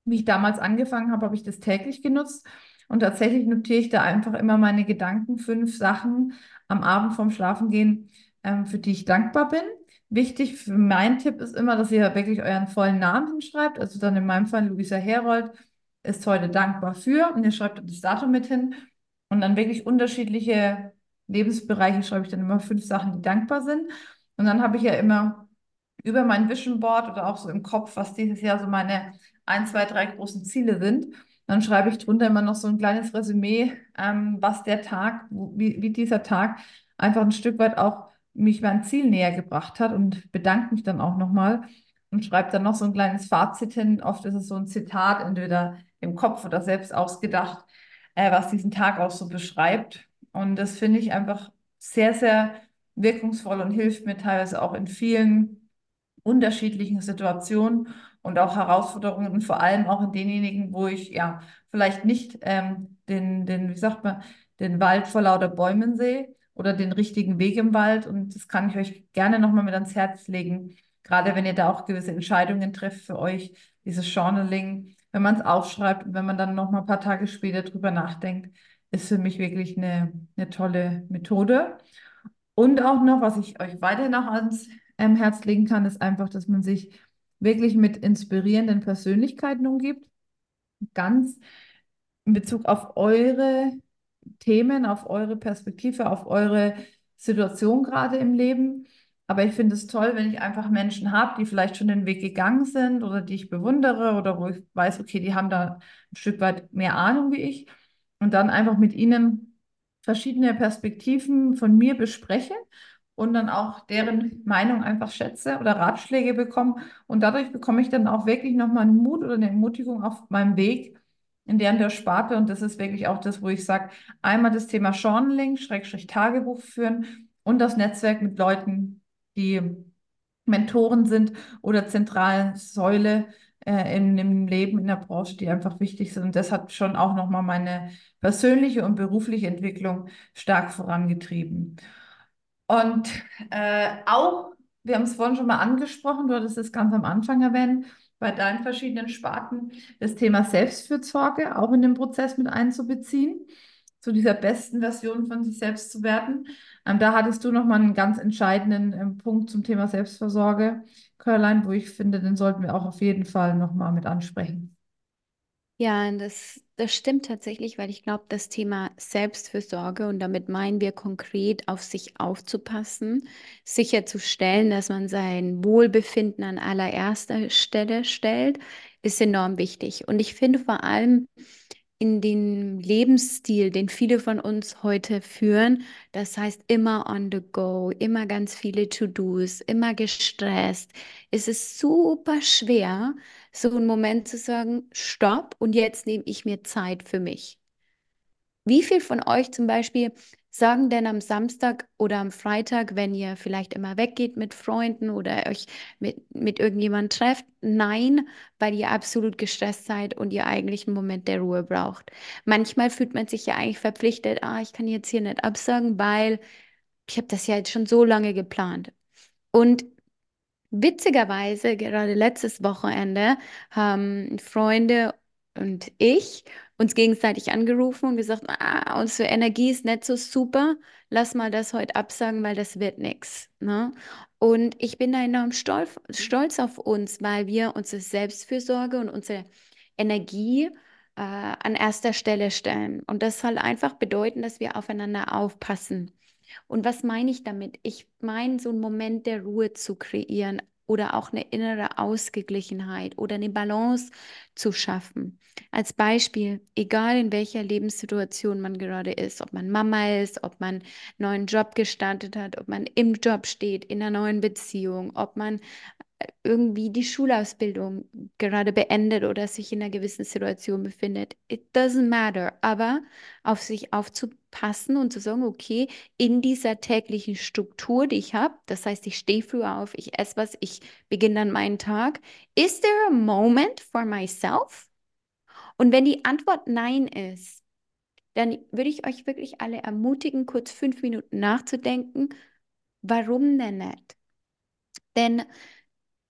wie ich damals angefangen habe, habe ich das täglich genutzt. Und tatsächlich notiere ich da einfach immer meine Gedanken, fünf Sachen am Abend vorm Schlafengehen, ähm, für die ich dankbar bin. Wichtig für mein Tipp ist immer, dass ihr wirklich euren vollen Namen hinschreibt. Also dann in meinem Fall Luisa Herold ist heute dankbar für, und ihr schreibt das Datum mit hin. Und dann wirklich unterschiedliche Lebensbereiche schreibe ich dann immer fünf Sachen, die dankbar sind. Und dann habe ich ja immer über mein Vision Board oder auch so im Kopf, was dieses Jahr so meine ein, zwei, drei großen Ziele sind. Dann schreibe ich drunter immer noch so ein kleines Resümee, ähm, was der Tag, wo- wie, wie dieser Tag einfach ein Stück weit auch mich mein Ziel näher gebracht hat, und bedanke mich dann auch nochmal und schreibe dann noch so ein kleines Fazit hin. Oft ist es so ein Zitat, entweder im Kopf oder selbst ausgedacht, äh, was diesen Tag auch so beschreibt. Und das finde ich einfach sehr, sehr wirkungsvoll und hilft mir teilweise auch in vielen unterschiedlichen Situationen und auch Herausforderungen, und vor allem auch in denjenigen, wo ich ja vielleicht nicht ähm, den, den, wie sagt man, den Wald vor lauter Bäumen sehe oder den richtigen Weg im Wald. Und das kann ich euch gerne nochmal mit ans Herz legen, gerade wenn ihr da auch gewisse Entscheidungen trefft für euch, dieses Journaling, wenn man es aufschreibt und wenn man dann nochmal ein paar Tage später drüber nachdenkt, ist für mich wirklich eine, eine tolle Methode. Und auch noch, was ich euch weiterhin auch ans ähm, Herz legen kann, ist einfach, dass man sich wirklich mit inspirierenden Persönlichkeiten umgibt. Ganz in Bezug auf eure Themen, auf eure Perspektive, auf eure Situation gerade im Leben. Aber ich finde es toll, wenn ich einfach Menschen habe, die vielleicht schon den Weg gegangen sind oder die ich bewundere oder wo ich weiß, okay, die haben da ein Stück weit mehr Ahnung wie ich, und dann einfach mit ihnen verschiedene Perspektiven von mir bespreche und dann auch deren Meinung einfach schätze oder Ratschläge bekomme. Und dadurch bekomme ich dann auch wirklich nochmal einen Mut oder eine Ermutigung auf meinem Weg in deren der Sparte. Und das ist wirklich auch das, wo ich sage, einmal das Thema Journaling, Schrägstrich Tagebuch führen, und das Netzwerk mit Leuten, die Mentoren sind oder zentrale Säule äh, in, im Leben, in der Branche, die einfach wichtig sind. Und das hat schon auch nochmal meine persönliche und berufliche Entwicklung stark vorangetrieben. Und äh, auch, wir haben es vorhin schon mal angesprochen, du hattest es ganz am Anfang erwähnt, bei deinen verschiedenen Sparten, das Thema Selbstfürsorge auch in den Prozess mit einzubeziehen, zu dieser besten Version von sich selbst zu werden. Ähm, da hattest du nochmal einen ganz entscheidenden ähm, Punkt zum Thema Selbstversorge, Caroline, wo ich finde, den sollten wir auch auf jeden Fall nochmal mit ansprechen. Ja, das, das stimmt tatsächlich, weil ich glaube, das Thema Selbstfürsorge, und damit meinen wir konkret auf sich aufzupassen, sicherzustellen, dass man sein Wohlbefinden an allererster Stelle stellt, ist enorm wichtig. Und ich finde vor allem in den Lebensstil, den viele von uns heute führen, das heißt immer on the go, immer ganz viele To-Dos, immer gestresst, ist es super schwer, so einen Moment zu sagen, stopp, und jetzt nehme ich mir Zeit für mich. Wie viel von euch zum Beispiel sagen denn am Samstag oder am Freitag, wenn ihr vielleicht immer weggeht mit Freunden oder euch mit, mit irgendjemandem trefft, nein, weil ihr absolut gestresst seid und ihr eigentlich einen Moment der Ruhe braucht? Manchmal fühlt man sich ja eigentlich verpflichtet, ah, ich kann jetzt hier nicht absagen, weil ich habe das ja jetzt schon so lange geplant. Und witzigerweise, gerade letztes Wochenende haben Freunde und ich uns gegenseitig angerufen und gesagt, ah, unsere Energie ist nicht so super, lass mal das heute absagen, weil das wird nichts. Ne? Und ich bin da enorm stolz, stolz auf uns, weil wir unsere Selbstfürsorge und unsere Energie äh, an erster Stelle stellen. Und das soll einfach bedeuten, dass wir aufeinander aufpassen. Und was meine ich damit? Ich meine, so einen Moment der Ruhe zu kreieren oder auch eine innere Ausgeglichenheit oder eine Balance zu schaffen. Als Beispiel, egal in welcher Lebenssituation man gerade ist, ob man Mama ist, ob man einen neuen Job gestartet hat, ob man im Job steht, in einer neuen Beziehung, ob man irgendwie die Schulausbildung gerade beendet oder sich in einer gewissen Situation befindet. It doesn't matter. Aber auf sich aufzupassen und zu sagen, okay, in dieser täglichen Struktur, die ich habe, das heißt, ich stehe früh auf, ich esse was, ich beginne dann meinen Tag. Is there a moment for myself? Und wenn die Antwort nein ist, dann würde ich euch wirklich alle ermutigen, kurz fünf Minuten nachzudenken, warum denn nicht? Denn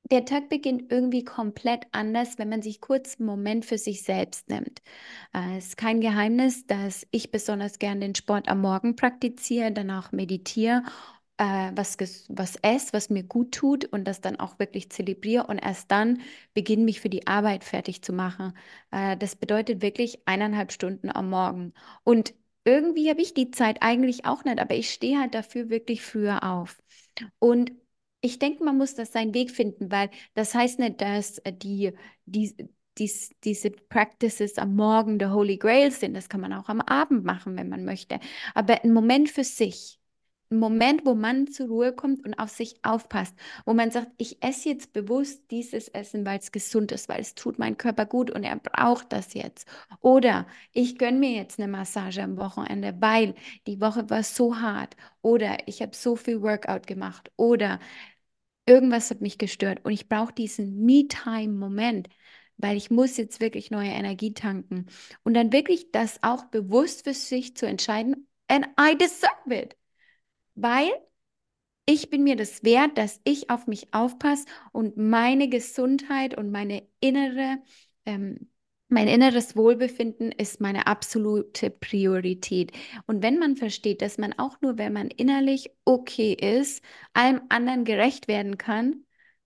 der Tag beginnt irgendwie komplett anders, wenn man sich kurz einen Moment für sich selbst nimmt. Äh, es ist kein Geheimnis, dass ich besonders gern den Sport am Morgen praktiziere, danach meditiere, äh, was, ges- was esse, was mir gut tut und das dann auch wirklich zelebriere und erst dann beginne, mich für die Arbeit fertig zu machen. Äh, das bedeutet wirklich eineinhalb Stunden am Morgen. Und irgendwie habe ich die Zeit eigentlich auch nicht, aber ich stehe halt dafür wirklich früher auf. Und ich denke, man muss das seinen Weg finden, weil das heißt nicht, dass äh, die, die, dies, diese Practices am Morgen der Holy Grail sind. Das kann man auch am Abend machen, wenn man möchte. Aber ein Moment für sich, ein Moment, wo man zur Ruhe kommt und auf sich aufpasst, wo man sagt, ich esse jetzt bewusst dieses Essen, weil es gesund ist, weil es tut meinem Körper gut und er braucht das jetzt. Oder ich gönne mir jetzt eine Massage am Wochenende, weil die Woche war so hart. Oder ich habe so viel Workout gemacht. Oder irgendwas hat mich gestört. Und ich brauche diesen Me-Time-Moment, weil ich muss jetzt wirklich neue Energie tanken. Und dann wirklich das auch bewusst für sich zu entscheiden. And I deserve it. Weil ich bin mir das wert, dass ich auf mich aufpasse und meine Gesundheit und meine innere, ähm, mein inneres Wohlbefinden ist meine absolute Priorität. Und wenn man versteht, dass man auch nur, wenn man innerlich okay ist, allem anderen gerecht werden kann,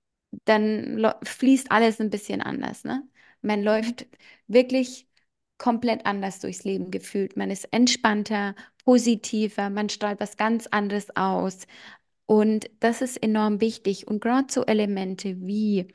dann lo- fließt alles ein bisschen anders, ne? Man läuft wirklich komplett anders durchs Leben gefühlt. Man ist entspannter, positiver, man strahlt was ganz anderes aus. Und das ist enorm wichtig. Und gerade so Elemente wie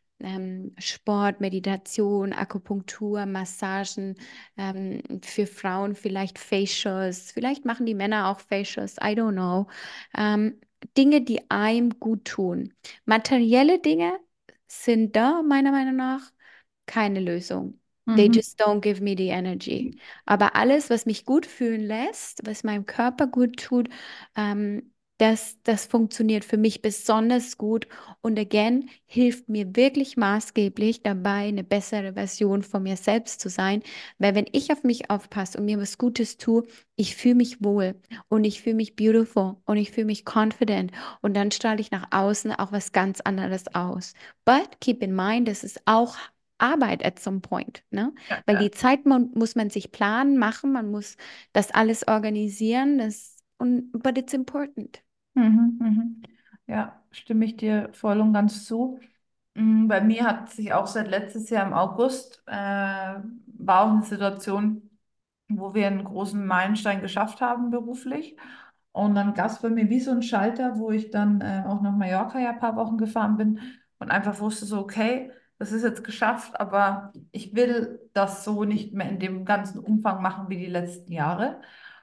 ähm, Sport, Meditation, Akupunktur, Massagen, ähm, für Frauen vielleicht Facials, vielleicht machen die Männer auch Facials, I don't know. Ähm, Dinge, die einem gut tun. Materielle Dinge sind da meiner Meinung nach keine Lösung. They Mhm. just don't give me the energy. Aber alles, was mich gut fühlen lässt, was meinem Körper gut tut, ähm, das, das funktioniert für mich besonders gut und again hilft mir wirklich maßgeblich dabei, eine bessere Version von mir selbst zu sein. Weil wenn ich auf mich aufpasse und mir was Gutes tue, ich fühle mich wohl und ich fühle mich beautiful und ich fühle mich confident und dann strahle ich nach außen auch was ganz anderes aus. But keep in mind, das ist auch Arbeit at some point, ne? Ja, Weil ja. die Zeit man, muss man sich planen, machen, man muss das alles organisieren, das und but it's important. Mhm, mhm. Ja, stimme ich dir voll und ganz zu. Mm, Bei mir hat sich auch seit letztes Jahr im August, äh, war auch eine Situation, wo wir einen großen Meilenstein geschafft haben beruflich. Und dann gab es bei mir wie so einen Schalter, wo ich dann äh, auch nach Mallorca ja ein paar Wochen gefahren bin und einfach wusste so, okay, das ist jetzt geschafft, aber ich will das so nicht mehr in dem ganzen Umfang machen wie die letzten Jahre.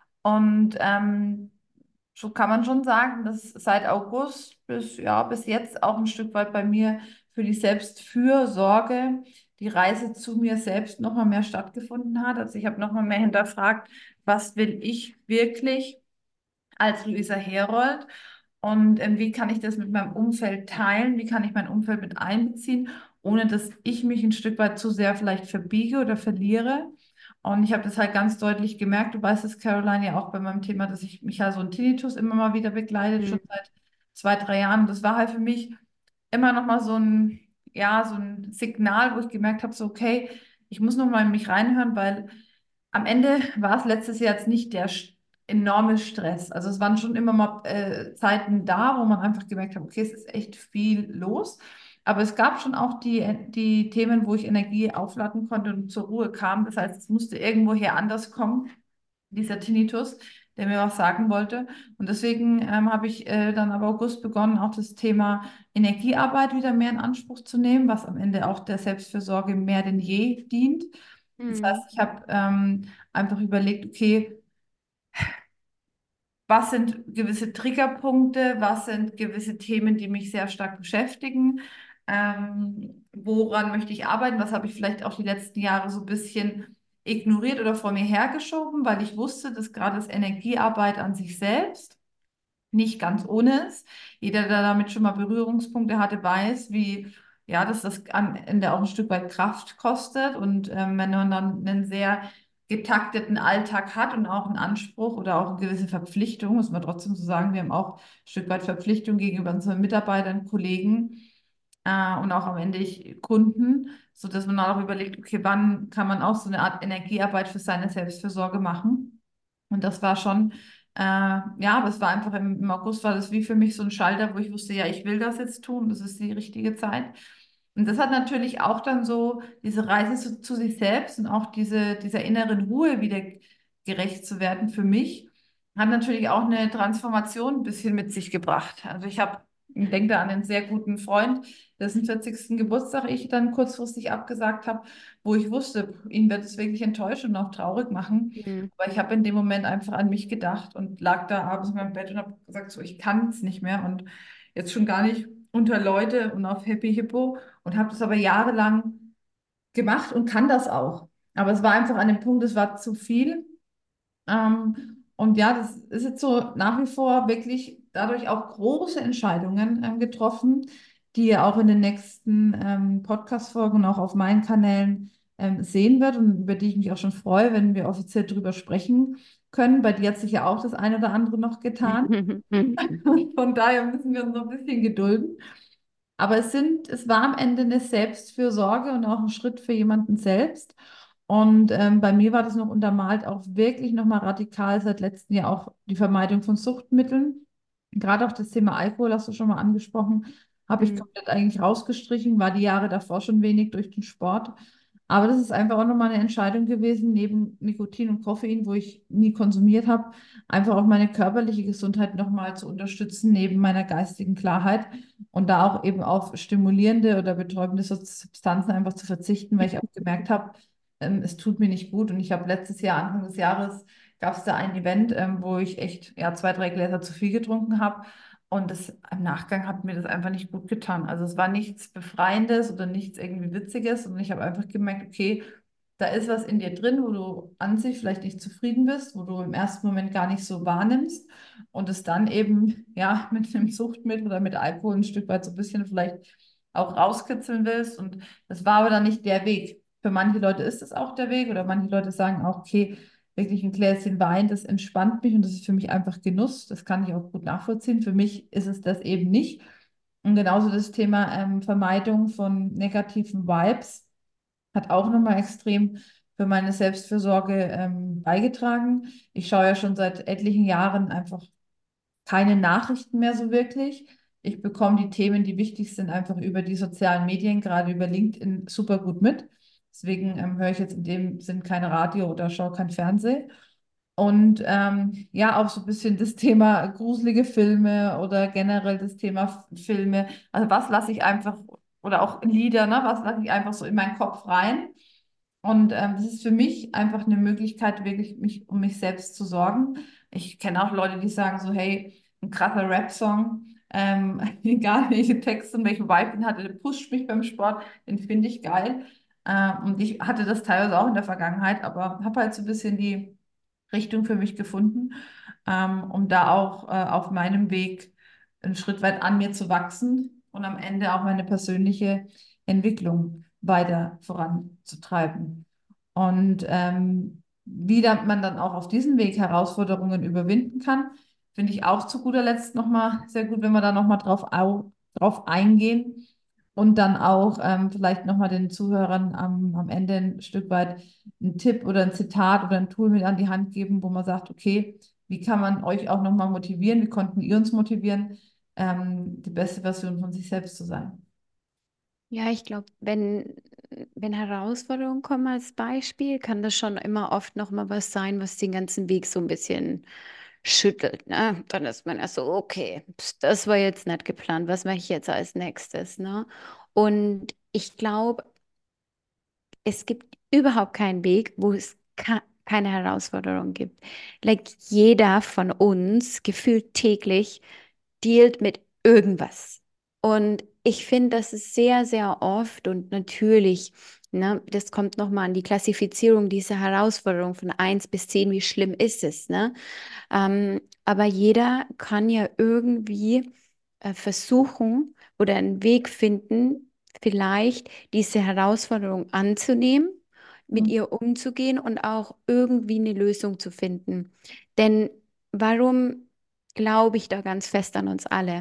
Und ähm, so kann man schon sagen, dass seit August bis, ja, bis jetzt auch ein Stück weit bei mir für die Selbstfürsorge die Reise zu mir selbst nochmal mehr stattgefunden hat. Also ich habe nochmal mehr hinterfragt, was will ich wirklich als Luisa Herold und ähm, wie kann ich das mit meinem Umfeld teilen, wie kann ich mein Umfeld mit einbeziehen, ohne dass ich mich ein Stück weit zu sehr vielleicht verbiege oder verliere. Und ich habe das halt ganz deutlich gemerkt. Du weißt es, Caroline, ja auch bei meinem Thema, dass ich mich ja so ein Tinnitus immer mal wieder begleitet, schon Hm. seit zwei, drei Jahren. Das war halt für mich immer noch mal so ein, ja, so ein Signal, wo ich gemerkt habe, so, okay, ich muss noch mal in mich reinhören, weil am Ende war es letztes Jahr jetzt nicht der st- enorme Stress. Also es waren schon immer mal äh, Zeiten da, wo man einfach gemerkt hat, okay, es ist echt viel los. Aber es gab schon auch die, die Themen, wo ich Energie aufladen konnte und zur Ruhe kam. Das heißt, es musste irgendwoher anders kommen, dieser Tinnitus, der mir was sagen wollte. Und deswegen ähm, habe ich äh, dann ab August begonnen, auch das Thema Energiearbeit wieder mehr in Anspruch zu nehmen, was am Ende auch der Selbstfürsorge mehr denn je dient. Das heißt, Hm. ich habe ähm, einfach überlegt, okay, was sind gewisse Triggerpunkte, was sind gewisse Themen, die mich sehr stark beschäftigen, ähm, woran möchte ich arbeiten, was habe ich vielleicht auch die letzten Jahre so ein bisschen ignoriert oder vor mir hergeschoben, weil ich wusste, dass gerade das Energiearbeit an sich selbst nicht ganz ohne ist. Jeder, der damit schon mal Berührungspunkte hatte, weiß, wie, ja, dass das am Ende auch ein Stück weit Kraft kostet. Und ähm, wenn man dann einen sehr getakteten Alltag hat und auch einen Anspruch oder auch eine gewisse Verpflichtung, muss man trotzdem so sagen, wir haben auch ein Stück weit Verpflichtung gegenüber unseren Mitarbeitern, Kollegen. äh, und auch am Ende ich Kunden, sodass man auch überlegt, okay, wann kann man auch so eine Art Energiearbeit für seine Selbstfürsorge machen. Und das war schon, äh, ja, aber es war einfach im, im August war das wie für mich so ein Schalter, wo ich wusste, ja, ich will das jetzt tun, das ist die richtige Zeit. Und das hat natürlich auch dann so diese Reise zu, zu sich selbst und auch diese, dieser inneren Ruhe wieder gerecht zu werden für mich, hat natürlich auch eine Transformation ein bisschen mit sich gebracht. Also ich habe, ich denke da an einen sehr guten Freund, dessen vierzigsten Geburtstag ich dann kurzfristig abgesagt habe, wo ich wusste, ihn wird es wirklich enttäuschen und auch traurig machen. Mhm. Aber ich habe in dem Moment einfach an mich gedacht und lag da abends in meinem Bett und habe gesagt, so, ich kann es nicht mehr und jetzt schon gar nicht unter Leute und auf Happy Hippo und habe das aber jahrelang gemacht und kann das auch. Aber es war einfach an dem Punkt, es war zu viel. Ähm, und ja, das ist jetzt so nach wie vor wirklich dadurch auch große Entscheidungen ähm, getroffen, die ihr auch in den nächsten ähm, Podcast-Folgen und auch auf meinen Kanälen ähm, sehen wird und über die ich mich auch schon freue, wenn wir offiziell drüber sprechen können. Bei dir hat sich ja auch das eine oder andere noch getan. Und von daher müssen wir uns noch ein bisschen gedulden. Aber es sind, es war am Ende eine Selbstfürsorge und auch ein Schritt für jemanden selbst. Und ähm, bei mir war das noch untermalt auch wirklich nochmal radikal seit letztem Jahr auch die Vermeidung von Suchtmitteln. Gerade auch das Thema Alkohol hast du schon mal angesprochen, habe ich Mhm. komplett eigentlich rausgestrichen, war die Jahre davor schon wenig durch den Sport. Aber das ist einfach auch nochmal eine Entscheidung gewesen, neben Nikotin und Koffein, wo ich nie konsumiert habe, einfach auch meine körperliche Gesundheit nochmal zu unterstützen, neben meiner geistigen Klarheit und da auch eben auf stimulierende oder betäubende Substanzen einfach zu verzichten, weil ich auch gemerkt habe, ähm, es tut mir nicht gut. Und ich habe letztes Jahr, Anfang des Jahres, gab es da ein Event, ähm, wo ich echt ja, zwei, drei Gläser zu viel getrunken habe. Und das, im Nachgang hat mir das einfach nicht gut getan. Also es war nichts Befreiendes oder nichts irgendwie Witziges. Und ich habe einfach gemerkt, okay, da ist was in dir drin, wo du an sich vielleicht nicht zufrieden bist, wo du im ersten Moment gar nicht so wahrnimmst und es dann eben ja mit einem Suchtmittel oder mit Alkohol ein Stück weit so ein bisschen vielleicht auch rauskitzeln willst. Und das war aber dann nicht der Weg. Für manche Leute ist es auch der Weg oder manche Leute sagen auch, okay, wirklich ein Gläschen Wein, das entspannt mich und das ist für mich einfach Genuss. Das kann ich auch gut nachvollziehen. Für mich ist es das eben nicht. Und genauso das Thema ähm, Vermeidung von negativen Vibes hat auch nochmal extrem für meine Selbstfürsorge ähm, beigetragen. Ich schaue ja schon seit etlichen Jahren einfach keine Nachrichten mehr so wirklich. Ich bekomme die Themen, die wichtig sind, einfach über die sozialen Medien, gerade über LinkedIn, super gut mit. Deswegen ähm, höre ich jetzt in dem Sinn kein Radio oder schaue kein Fernsehen. Und ähm, ja, auch so ein bisschen das Thema gruselige Filme oder generell das Thema Filme. Also was lasse ich einfach, oder auch Lieder, ne? Was lasse ich einfach so in meinen Kopf rein? Und ähm, das ist für mich einfach eine Möglichkeit, wirklich mich um mich selbst zu sorgen. Ich kenne auch Leute, die sagen so, hey, ein krasser Rap-Song, ähm, egal welche Texte und welchen Vibe den hatte, der pusht mich beim Sport, den finde ich geil. Äh, und ich hatte das teilweise auch in der Vergangenheit, aber habe halt so ein bisschen die Richtung für mich gefunden, ähm, um da auch äh, auf meinem Weg einen Schritt weit an mir zu wachsen und am Ende auch meine persönliche Entwicklung weiter voranzutreiben. Und ähm, wie da man dann auch auf diesem Weg Herausforderungen überwinden kann, finde ich auch zu guter Letzt nochmal sehr gut, wenn wir da nochmal drauf, au drauf eingehen und dann auch ähm, vielleicht nochmal den Zuhörern am, am Ende ein Stück weit einen Tipp oder ein Zitat oder ein Tool mit an die Hand geben, wo man sagt, okay, wie kann man euch auch nochmal motivieren? Wie konnten ihr uns motivieren, ähm, die beste Version von sich selbst zu sein? Ja, ich glaube, wenn, wenn Herausforderungen kommen als Beispiel, kann das schon immer oft noch mal was sein, was den ganzen Weg so ein bisschen schüttelt, ne? Dann ist man erst so, okay, pst, das war jetzt nicht geplant, was mache ich jetzt als nächstes, ne? Und ich glaube, es gibt überhaupt keinen Weg, wo es ka keine Herausforderung gibt. Like jeder von uns gefühlt täglich dealt mit irgendwas. Und ich finde, das ist sehr, sehr oft und natürlich, ne, das kommt nochmal an die Klassifizierung dieser Herausforderung von eins bis zehn, wie schlimm ist es, ne? Ähm, aber jeder kann ja irgendwie äh, versuchen oder einen Weg finden, vielleicht diese Herausforderung anzunehmen, mit Mhm. ihr umzugehen und auch irgendwie eine Lösung zu finden. Denn warum glaube ich da ganz fest an uns alle?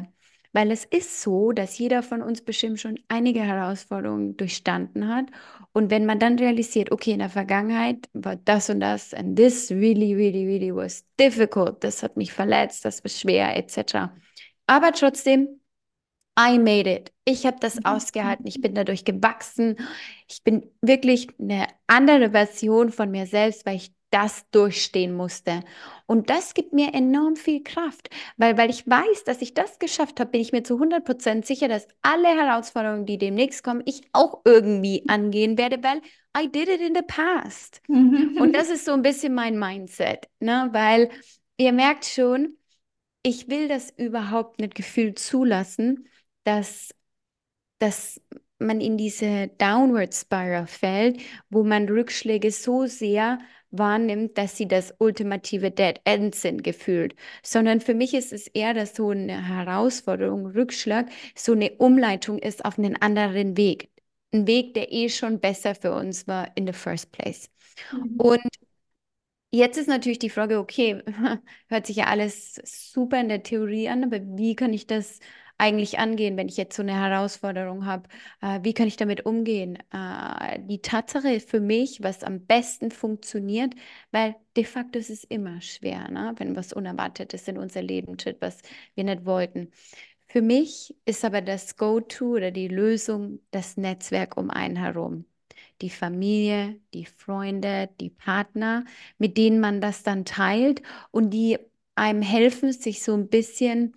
Weil es ist so, dass jeder von uns bestimmt schon einige Herausforderungen durchstanden hat. Und wenn man dann realisiert, okay, in der Vergangenheit war das und das, and this really, really, really was difficult, das hat mich verletzt, das war schwer, et cetera. Aber trotzdem, I made it. Ich habe das ausgehalten. Ich bin dadurch gewachsen. Ich bin wirklich eine andere Version von mir selbst, weil ich das durchstehen musste. Und das gibt mir enorm viel Kraft, weil, weil ich weiß, dass ich das geschafft habe, bin ich mir zu hundert Prozent sicher, dass alle Herausforderungen, die demnächst kommen, ich auch irgendwie angehen werde, weil I did it in the past. Und das ist so ein bisschen mein Mindset, ne? Weil ihr merkt schon, ich will das überhaupt nicht gefühlt zulassen, dass, dass man in diese Downward Spiral fällt, wo man Rückschläge so sehr wahrnimmt, dass sie das ultimative Dead End sind, gefühlt. Sondern für mich ist es eher, dass so eine Herausforderung, Rückschlag, so eine Umleitung ist auf einen anderen Weg. Ein Weg, der eh schon besser für uns war in the first place. Und jetzt ist natürlich die Frage, okay, hört sich ja alles super in der Theorie an, aber wie kann ich das eigentlich angehen, wenn ich jetzt so eine Herausforderung habe? Äh, wie kann ich damit umgehen? Äh, die Tatsache für mich, was am besten funktioniert, weil de facto ist es immer schwer, ne? Wenn was Unerwartetes in unser Leben tritt, was wir nicht wollten. Für mich ist aber das Go-To oder die Lösung das Netzwerk um einen herum, die Familie, die Freunde, die Partner, mit denen man das dann teilt und die einem helfen, sich so ein bisschen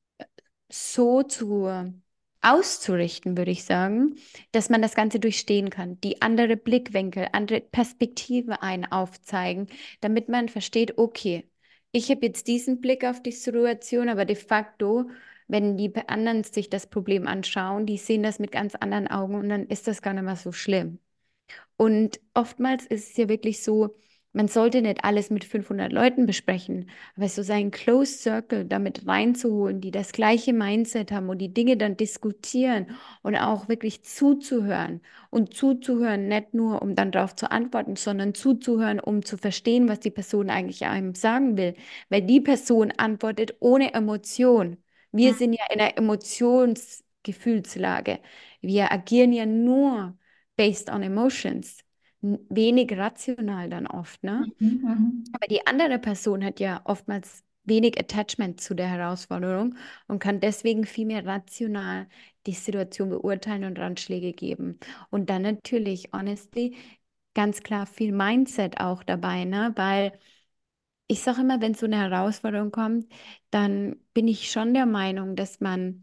so zu auszurichten, würde ich sagen, dass man das Ganze durchstehen kann, die andere Blickwinkel, andere Perspektive einen aufzeigen, damit man versteht, okay, ich habe jetzt diesen Blick auf die Situation, aber de facto, wenn die anderen sich das Problem anschauen, die sehen das mit ganz anderen Augen und dann ist das gar nicht mehr so schlimm. Und oftmals ist es ja wirklich so, man sollte nicht alles mit fünfhundert Leuten besprechen, aber so seinen Close Circle damit reinzuholen, die das gleiche Mindset haben und die Dinge dann diskutieren und auch wirklich zuzuhören. Und zuzuhören nicht nur, um dann darauf zu antworten, sondern zuzuhören, um zu verstehen, was die Person eigentlich einem sagen will. Weil die Person antwortet ohne Emotion. Wir sind ja in einer Emotionsgefühlslage. Wir agieren ja nur based on emotions. N- Wenig rational dann oft, ne? Mhm. Aber die andere Person hat ja oftmals wenig Attachment zu der Herausforderung und kann deswegen viel mehr rational die Situation beurteilen und Ratschläge geben. Und dann natürlich, honestly, ganz klar viel Mindset auch dabei, ne? Weil ich sage immer, wenn so eine Herausforderung kommt, dann bin ich schon der Meinung, dass man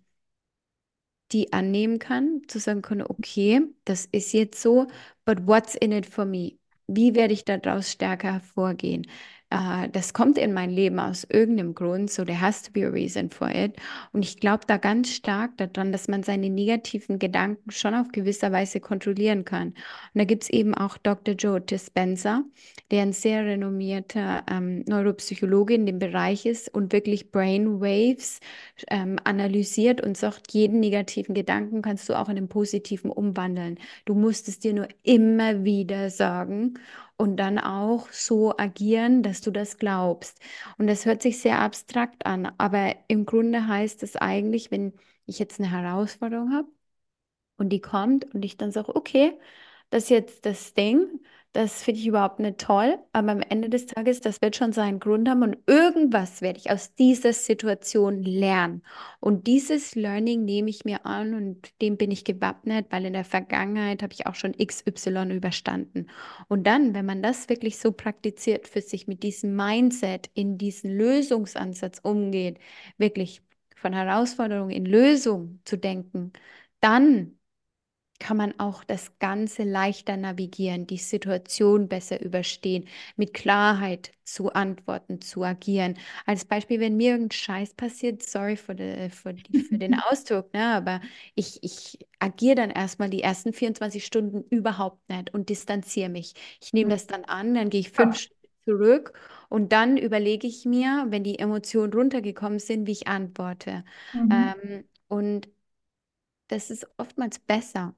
die annehmen kann, zu sagen kann, okay, das ist jetzt so, but what's in it for me? Wie werde ich daraus stärker hervorgehen? Äh, das kommt in mein Leben aus irgendeinem Grund, so there has to be a reason for it. Und ich glaube da ganz stark daran, dass man seine negativen Gedanken schon auf gewisser Weise kontrollieren kann. Und da gibt es eben auch Doktor Joe Dispenza, der ein sehr renommierter ähm, Neuropsychologe in dem Bereich ist und wirklich Brainwaves ähm, analysiert und sagt, jeden negativen Gedanken kannst du auch in einen positiven umwandeln. Du musst es dir nur immer wieder sagen und dann auch so agieren, dass du das glaubst. Und das hört sich sehr abstrakt an, aber im Grunde heißt es eigentlich, wenn ich jetzt eine Herausforderung habe, und die kommt und ich dann sage, okay, das ist jetzt das Ding, das finde ich überhaupt nicht toll, aber am Ende des Tages, das wird schon seinen Grund haben und irgendwas werde ich aus dieser Situation lernen. Und dieses Learning nehme ich mir an und dem bin ich gewappnet, weil in der Vergangenheit habe ich auch schon X Y überstanden. Und dann, wenn man das wirklich so praktiziert, für sich mit diesem Mindset in diesen Lösungsansatz umgeht, wirklich von Herausforderung in Lösung zu denken, dann kann man auch das Ganze leichter navigieren, die Situation besser überstehen, mit Klarheit zu antworten, zu agieren. Als Beispiel, wenn mir irgendein Scheiß passiert, sorry für, de, für, die, für den Ausdruck, ne, aber ich, ich agiere dann erstmal die ersten vierundzwanzig Stunden überhaupt nicht und distanziere mich. Ich nehme das dann an, dann gehe ich fünf Schritte zurück und dann überlege ich mir, wenn die Emotionen runtergekommen sind, wie ich antworte. Mhm. Ähm, und das ist oftmals besser.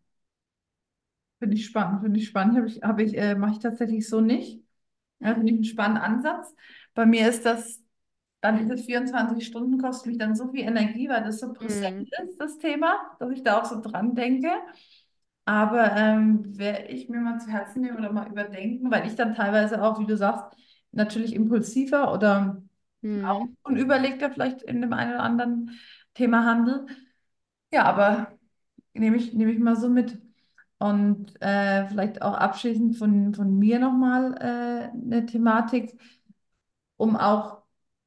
Finde ich spannend, finde ich spannend. Habe ich, habe ich, äh, mache ich tatsächlich so nicht. Ja, finde ich einen spannenden Ansatz. Bei mir ist das dann diese vierundzwanzig Stunden kosten mich dann so viel Energie, weil das so präsent Mhm. ist, das Thema, dass ich da auch so dran denke. Aber ähm, werde ich mir mal zu Herzen nehmen oder mal überdenken, weil ich dann teilweise auch, wie du sagst, natürlich impulsiver oder auch Mhm. unüberlegter vielleicht in dem einen oder anderen Thema handle. Ja, aber nehme ich, nehme ich mal so mit. Und äh, vielleicht auch abschließend von, von mir nochmal äh, eine Thematik, um auch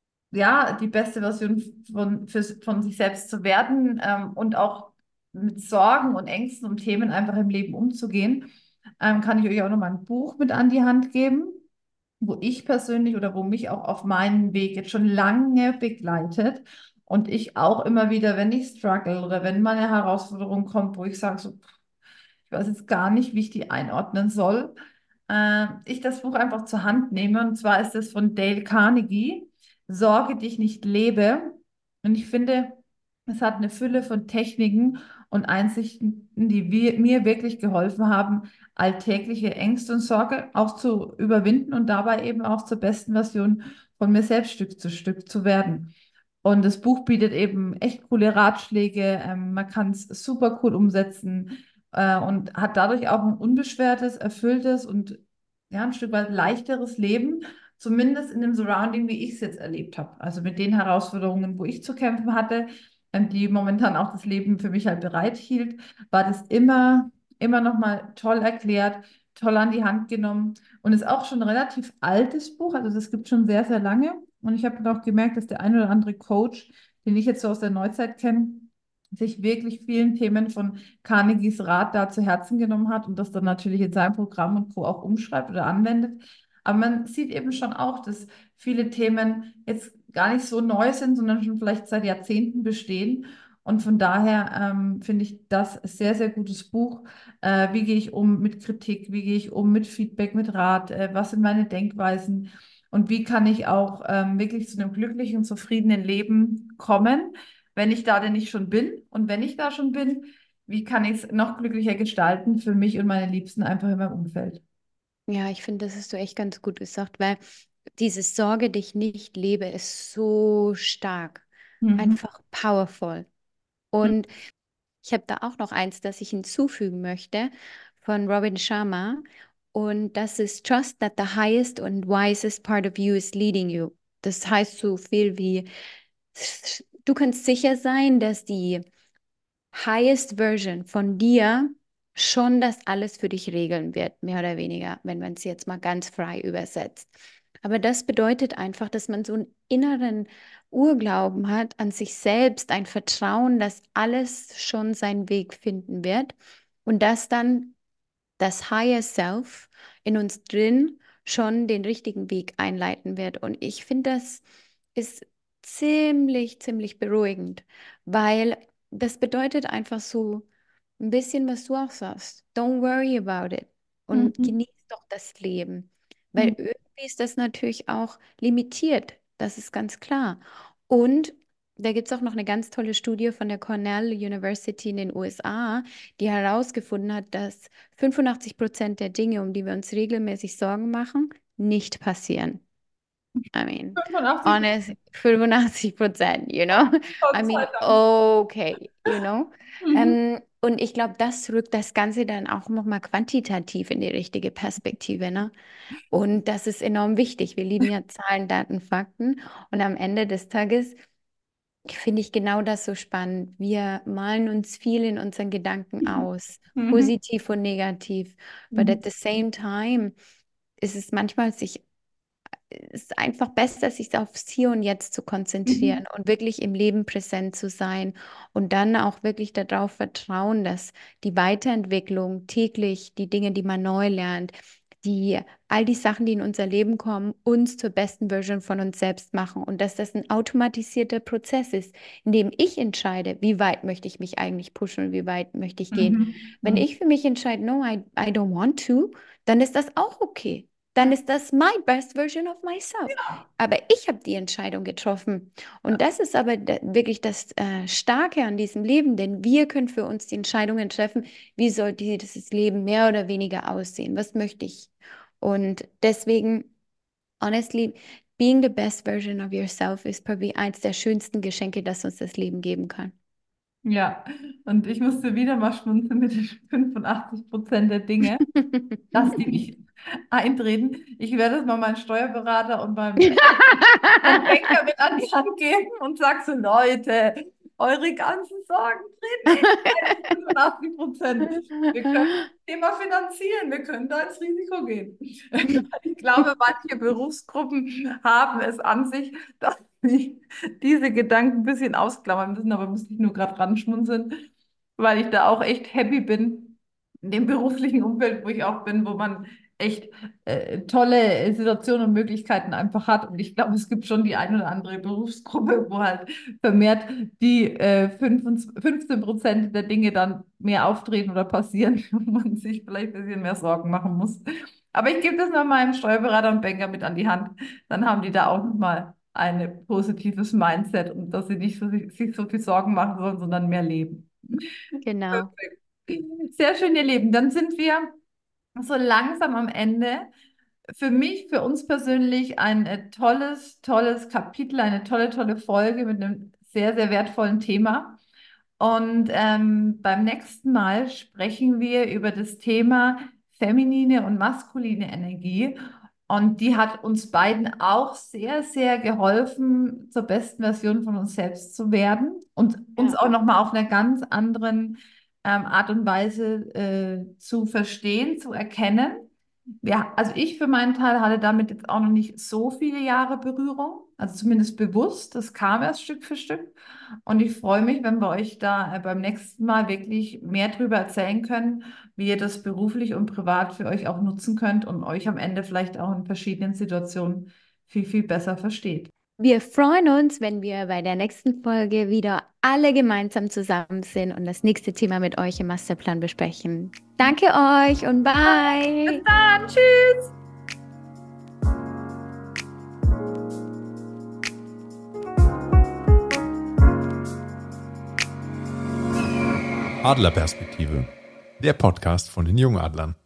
ja, die beste Version von, für, von sich selbst zu werden ähm, und auch mit Sorgen und Ängsten und Themen einfach im Leben umzugehen, ähm, kann ich euch auch nochmal ein Buch mit an die Hand geben, wo ich persönlich oder wo mich auch auf meinen Weg jetzt schon lange begleitet und ich auch immer wieder, wenn ich struggle oder wenn mal eine Herausforderung kommt, wo ich sage, so, ich weiß jetzt gar nicht, wie ich die einordnen soll, äh, ich das Buch einfach zur Hand nehme. Und zwar ist es von Dale Carnegie, Sorge dich nicht lebe. Und ich finde, es hat eine Fülle von Techniken und Einsichten, die wir, mir wirklich geholfen haben, alltägliche Ängste und Sorge auch zu überwinden und dabei eben auch zur besten Version von mir selbst Stück zu Stück zu werden. Und das Buch bietet eben echt coole Ratschläge. Ähm, man kann es super cool umsetzen äh, und hat dadurch auch ein unbeschwertes, erfülltes und ja, ein Stück weit leichteres Leben, zumindest in dem Surrounding, wie ich es jetzt erlebt habe. Also mit den Herausforderungen, wo ich zu kämpfen hatte, ähm, die momentan auch das Leben für mich halt bereithielt, war das immer, immer noch mal toll erklärt, toll an die Hand genommen und ist auch schon ein relativ altes Buch. Also das gibt schon sehr, sehr lange. Und ich habe dann auch gemerkt, dass der ein oder andere Coach, den ich jetzt so aus der Neuzeit kenne, sich wirklich vielen Themen von Carnegies Rat da zu Herzen genommen hat und das dann natürlich in seinem Programm und Co. auch umschreibt oder anwendet. Aber man sieht eben schon auch, dass viele Themen jetzt gar nicht so neu sind, sondern schon vielleicht seit Jahrzehnten bestehen. Und von daher ähm, finde ich das ein sehr, sehr gutes Buch. Äh, wie gehe ich um mit Kritik? Wie gehe ich um mit Feedback, mit Rat? Äh, was sind meine Denkweisen? Und wie kann ich auch ähm, wirklich zu einem glücklichen, zufriedenen Leben kommen, wenn ich da denn nicht schon bin? Und wenn ich da schon bin, wie kann ich es noch glücklicher gestalten für mich und meine Liebsten einfach in meinem Umfeld? Ja, ich finde, das hast du echt ganz gut gesagt, weil diese Sorge dich nicht lebe ist so stark, Mhm. einfach powerful. Und ich habe da auch noch eins, das ich hinzufügen möchte von Robin Sharma. Und das ist Trust that the highest and wisest part of you is leading you. Das heißt so viel wie, du kannst sicher sein, dass die highest Version von dir schon das alles für dich regeln wird, mehr oder weniger, wenn man es jetzt mal ganz frei übersetzt. Aber das bedeutet einfach, dass man so einen inneren Urglauben hat an sich selbst, ein Vertrauen, dass alles schon seinen Weg finden wird und dass dann das Higher Self in uns drin schon den richtigen Weg einleiten wird. Und ich finde, das ist ziemlich, ziemlich beruhigend, weil das bedeutet einfach so ein bisschen, was du auch sagst. Don't worry about it und Mhm. genieß doch das Leben, weil Mhm. irgendwie ist das natürlich auch limitiert. Das ist ganz klar. Und da gibt es auch noch eine ganz tolle Studie von der Cornell University in den U S A, die herausgefunden hat, dass fünfundachtzig Prozent der Dinge, um die wir uns regelmäßig Sorgen machen, nicht passieren. I mean, fünfundachtzig honest, fünfundachtzig Prozent, you know? I Gott sei mean, Dank. okay, you know? Mhm. Ähm, und ich glaube, das rückt das Ganze dann auch nochmal quantitativ in die richtige Perspektive, ne? Und das ist enorm wichtig. Wir lieben ja Zahlen, Daten, Fakten. Und am Ende des Tages finde ich genau das so spannend. Wir malen uns viel in unseren Gedanken aus, Mhm. positiv und negativ. But Mhm. at the same time ist es manchmal sich es ist einfach besser, sich aufs Hier und Jetzt zu Mhm. konzentrieren und wirklich im Leben präsent zu sein und dann auch wirklich darauf vertrauen, dass die Weiterentwicklung täglich, die Dinge, die man neu lernt, die all die Sachen, die in unser Leben kommen, uns zur besten Version von uns selbst machen und dass das ein automatisierter Prozess ist, in dem ich entscheide, wie weit möchte ich mich eigentlich pushen und wie weit möchte ich gehen. Mhm. Wenn Mhm. ich für mich entscheide, no, I, I don't want to, dann ist das auch okay. Dann ist das my best version of myself. Aber ich habe die Entscheidung getroffen. Und das ist aber da- wirklich das äh, Starke an diesem Leben, denn wir können für uns die Entscheidungen treffen, wie soll dieses Leben mehr oder weniger aussehen? Was möchte ich? Und deswegen, honestly, being the best version of yourself ist probably eins der schönsten Geschenke, das uns das Leben geben kann. Ja, und ich musste wieder mal schmunzeln mit den fünfundachtzig Prozent der Dinge, dass die nicht eintreten. Ich werde es mal meinem Steuerberater und beim Banker mit an die Hand geben und sage so, Leute, eure ganzen Sorgen treten nicht ein, fünfundachtzig Prozent. Wir können das Thema finanzieren, wir können da ins Risiko gehen. Ich glaube, manche Berufsgruppen haben es an sich, dass sie diese Gedanken ein bisschen ausklammern müssen, aber muss ich nur gerade ranschmunzeln, weil ich da auch echt happy bin, in dem beruflichen Umfeld, wo ich auch bin, wo man echt äh, tolle Situationen und Möglichkeiten einfach hat. Und ich glaube, es gibt schon die ein oder andere Berufsgruppe, wo halt vermehrt die äh, fünfzehn Prozent der Dinge dann mehr auftreten oder passieren und man sich vielleicht ein bisschen mehr Sorgen machen muss. Aber ich gebe das mal meinem Steuerberater und Banker mit an die Hand. Dann haben die da auch nochmal ein positives Mindset und dass sie nicht so, sich so viel Sorgen machen sollen, sondern mehr leben. Genau. Perfekt. Sehr schön, ihr Lieben. Dann sind wir so langsam am Ende. Für mich, für uns persönlich ein äh, tolles, tolles Kapitel, eine tolle, tolle Folge mit einem sehr, sehr wertvollen Thema. Und ähm, beim nächsten Mal sprechen wir über das Thema feminine und maskuline Energie. Und die hat uns beiden auch sehr, sehr geholfen, zur besten Version von uns selbst zu werden und uns Ja. auch nochmal auf einer ganz anderen ähm, Art und Weise äh, zu verstehen, zu erkennen. Ja, also ich für meinen Teil hatte damit jetzt auch noch nicht so viele Jahre Berührung, also zumindest bewusst. Das kam erst Stück für Stück. Und ich freue mich, wenn wir euch da äh, beim nächsten Mal wirklich mehr darüber erzählen können, wie ihr das beruflich und privat für euch auch nutzen könnt und euch am Ende vielleicht auch in verschiedenen Situationen viel, viel besser versteht. Wir freuen uns, wenn wir bei der nächsten Folge wieder alle gemeinsam zusammen sind und das nächste Thema mit euch im Masterplan besprechen. Danke euch und bye. Bis dann, tschüss. Adlerperspektive, der Podcast von den Jungadlern.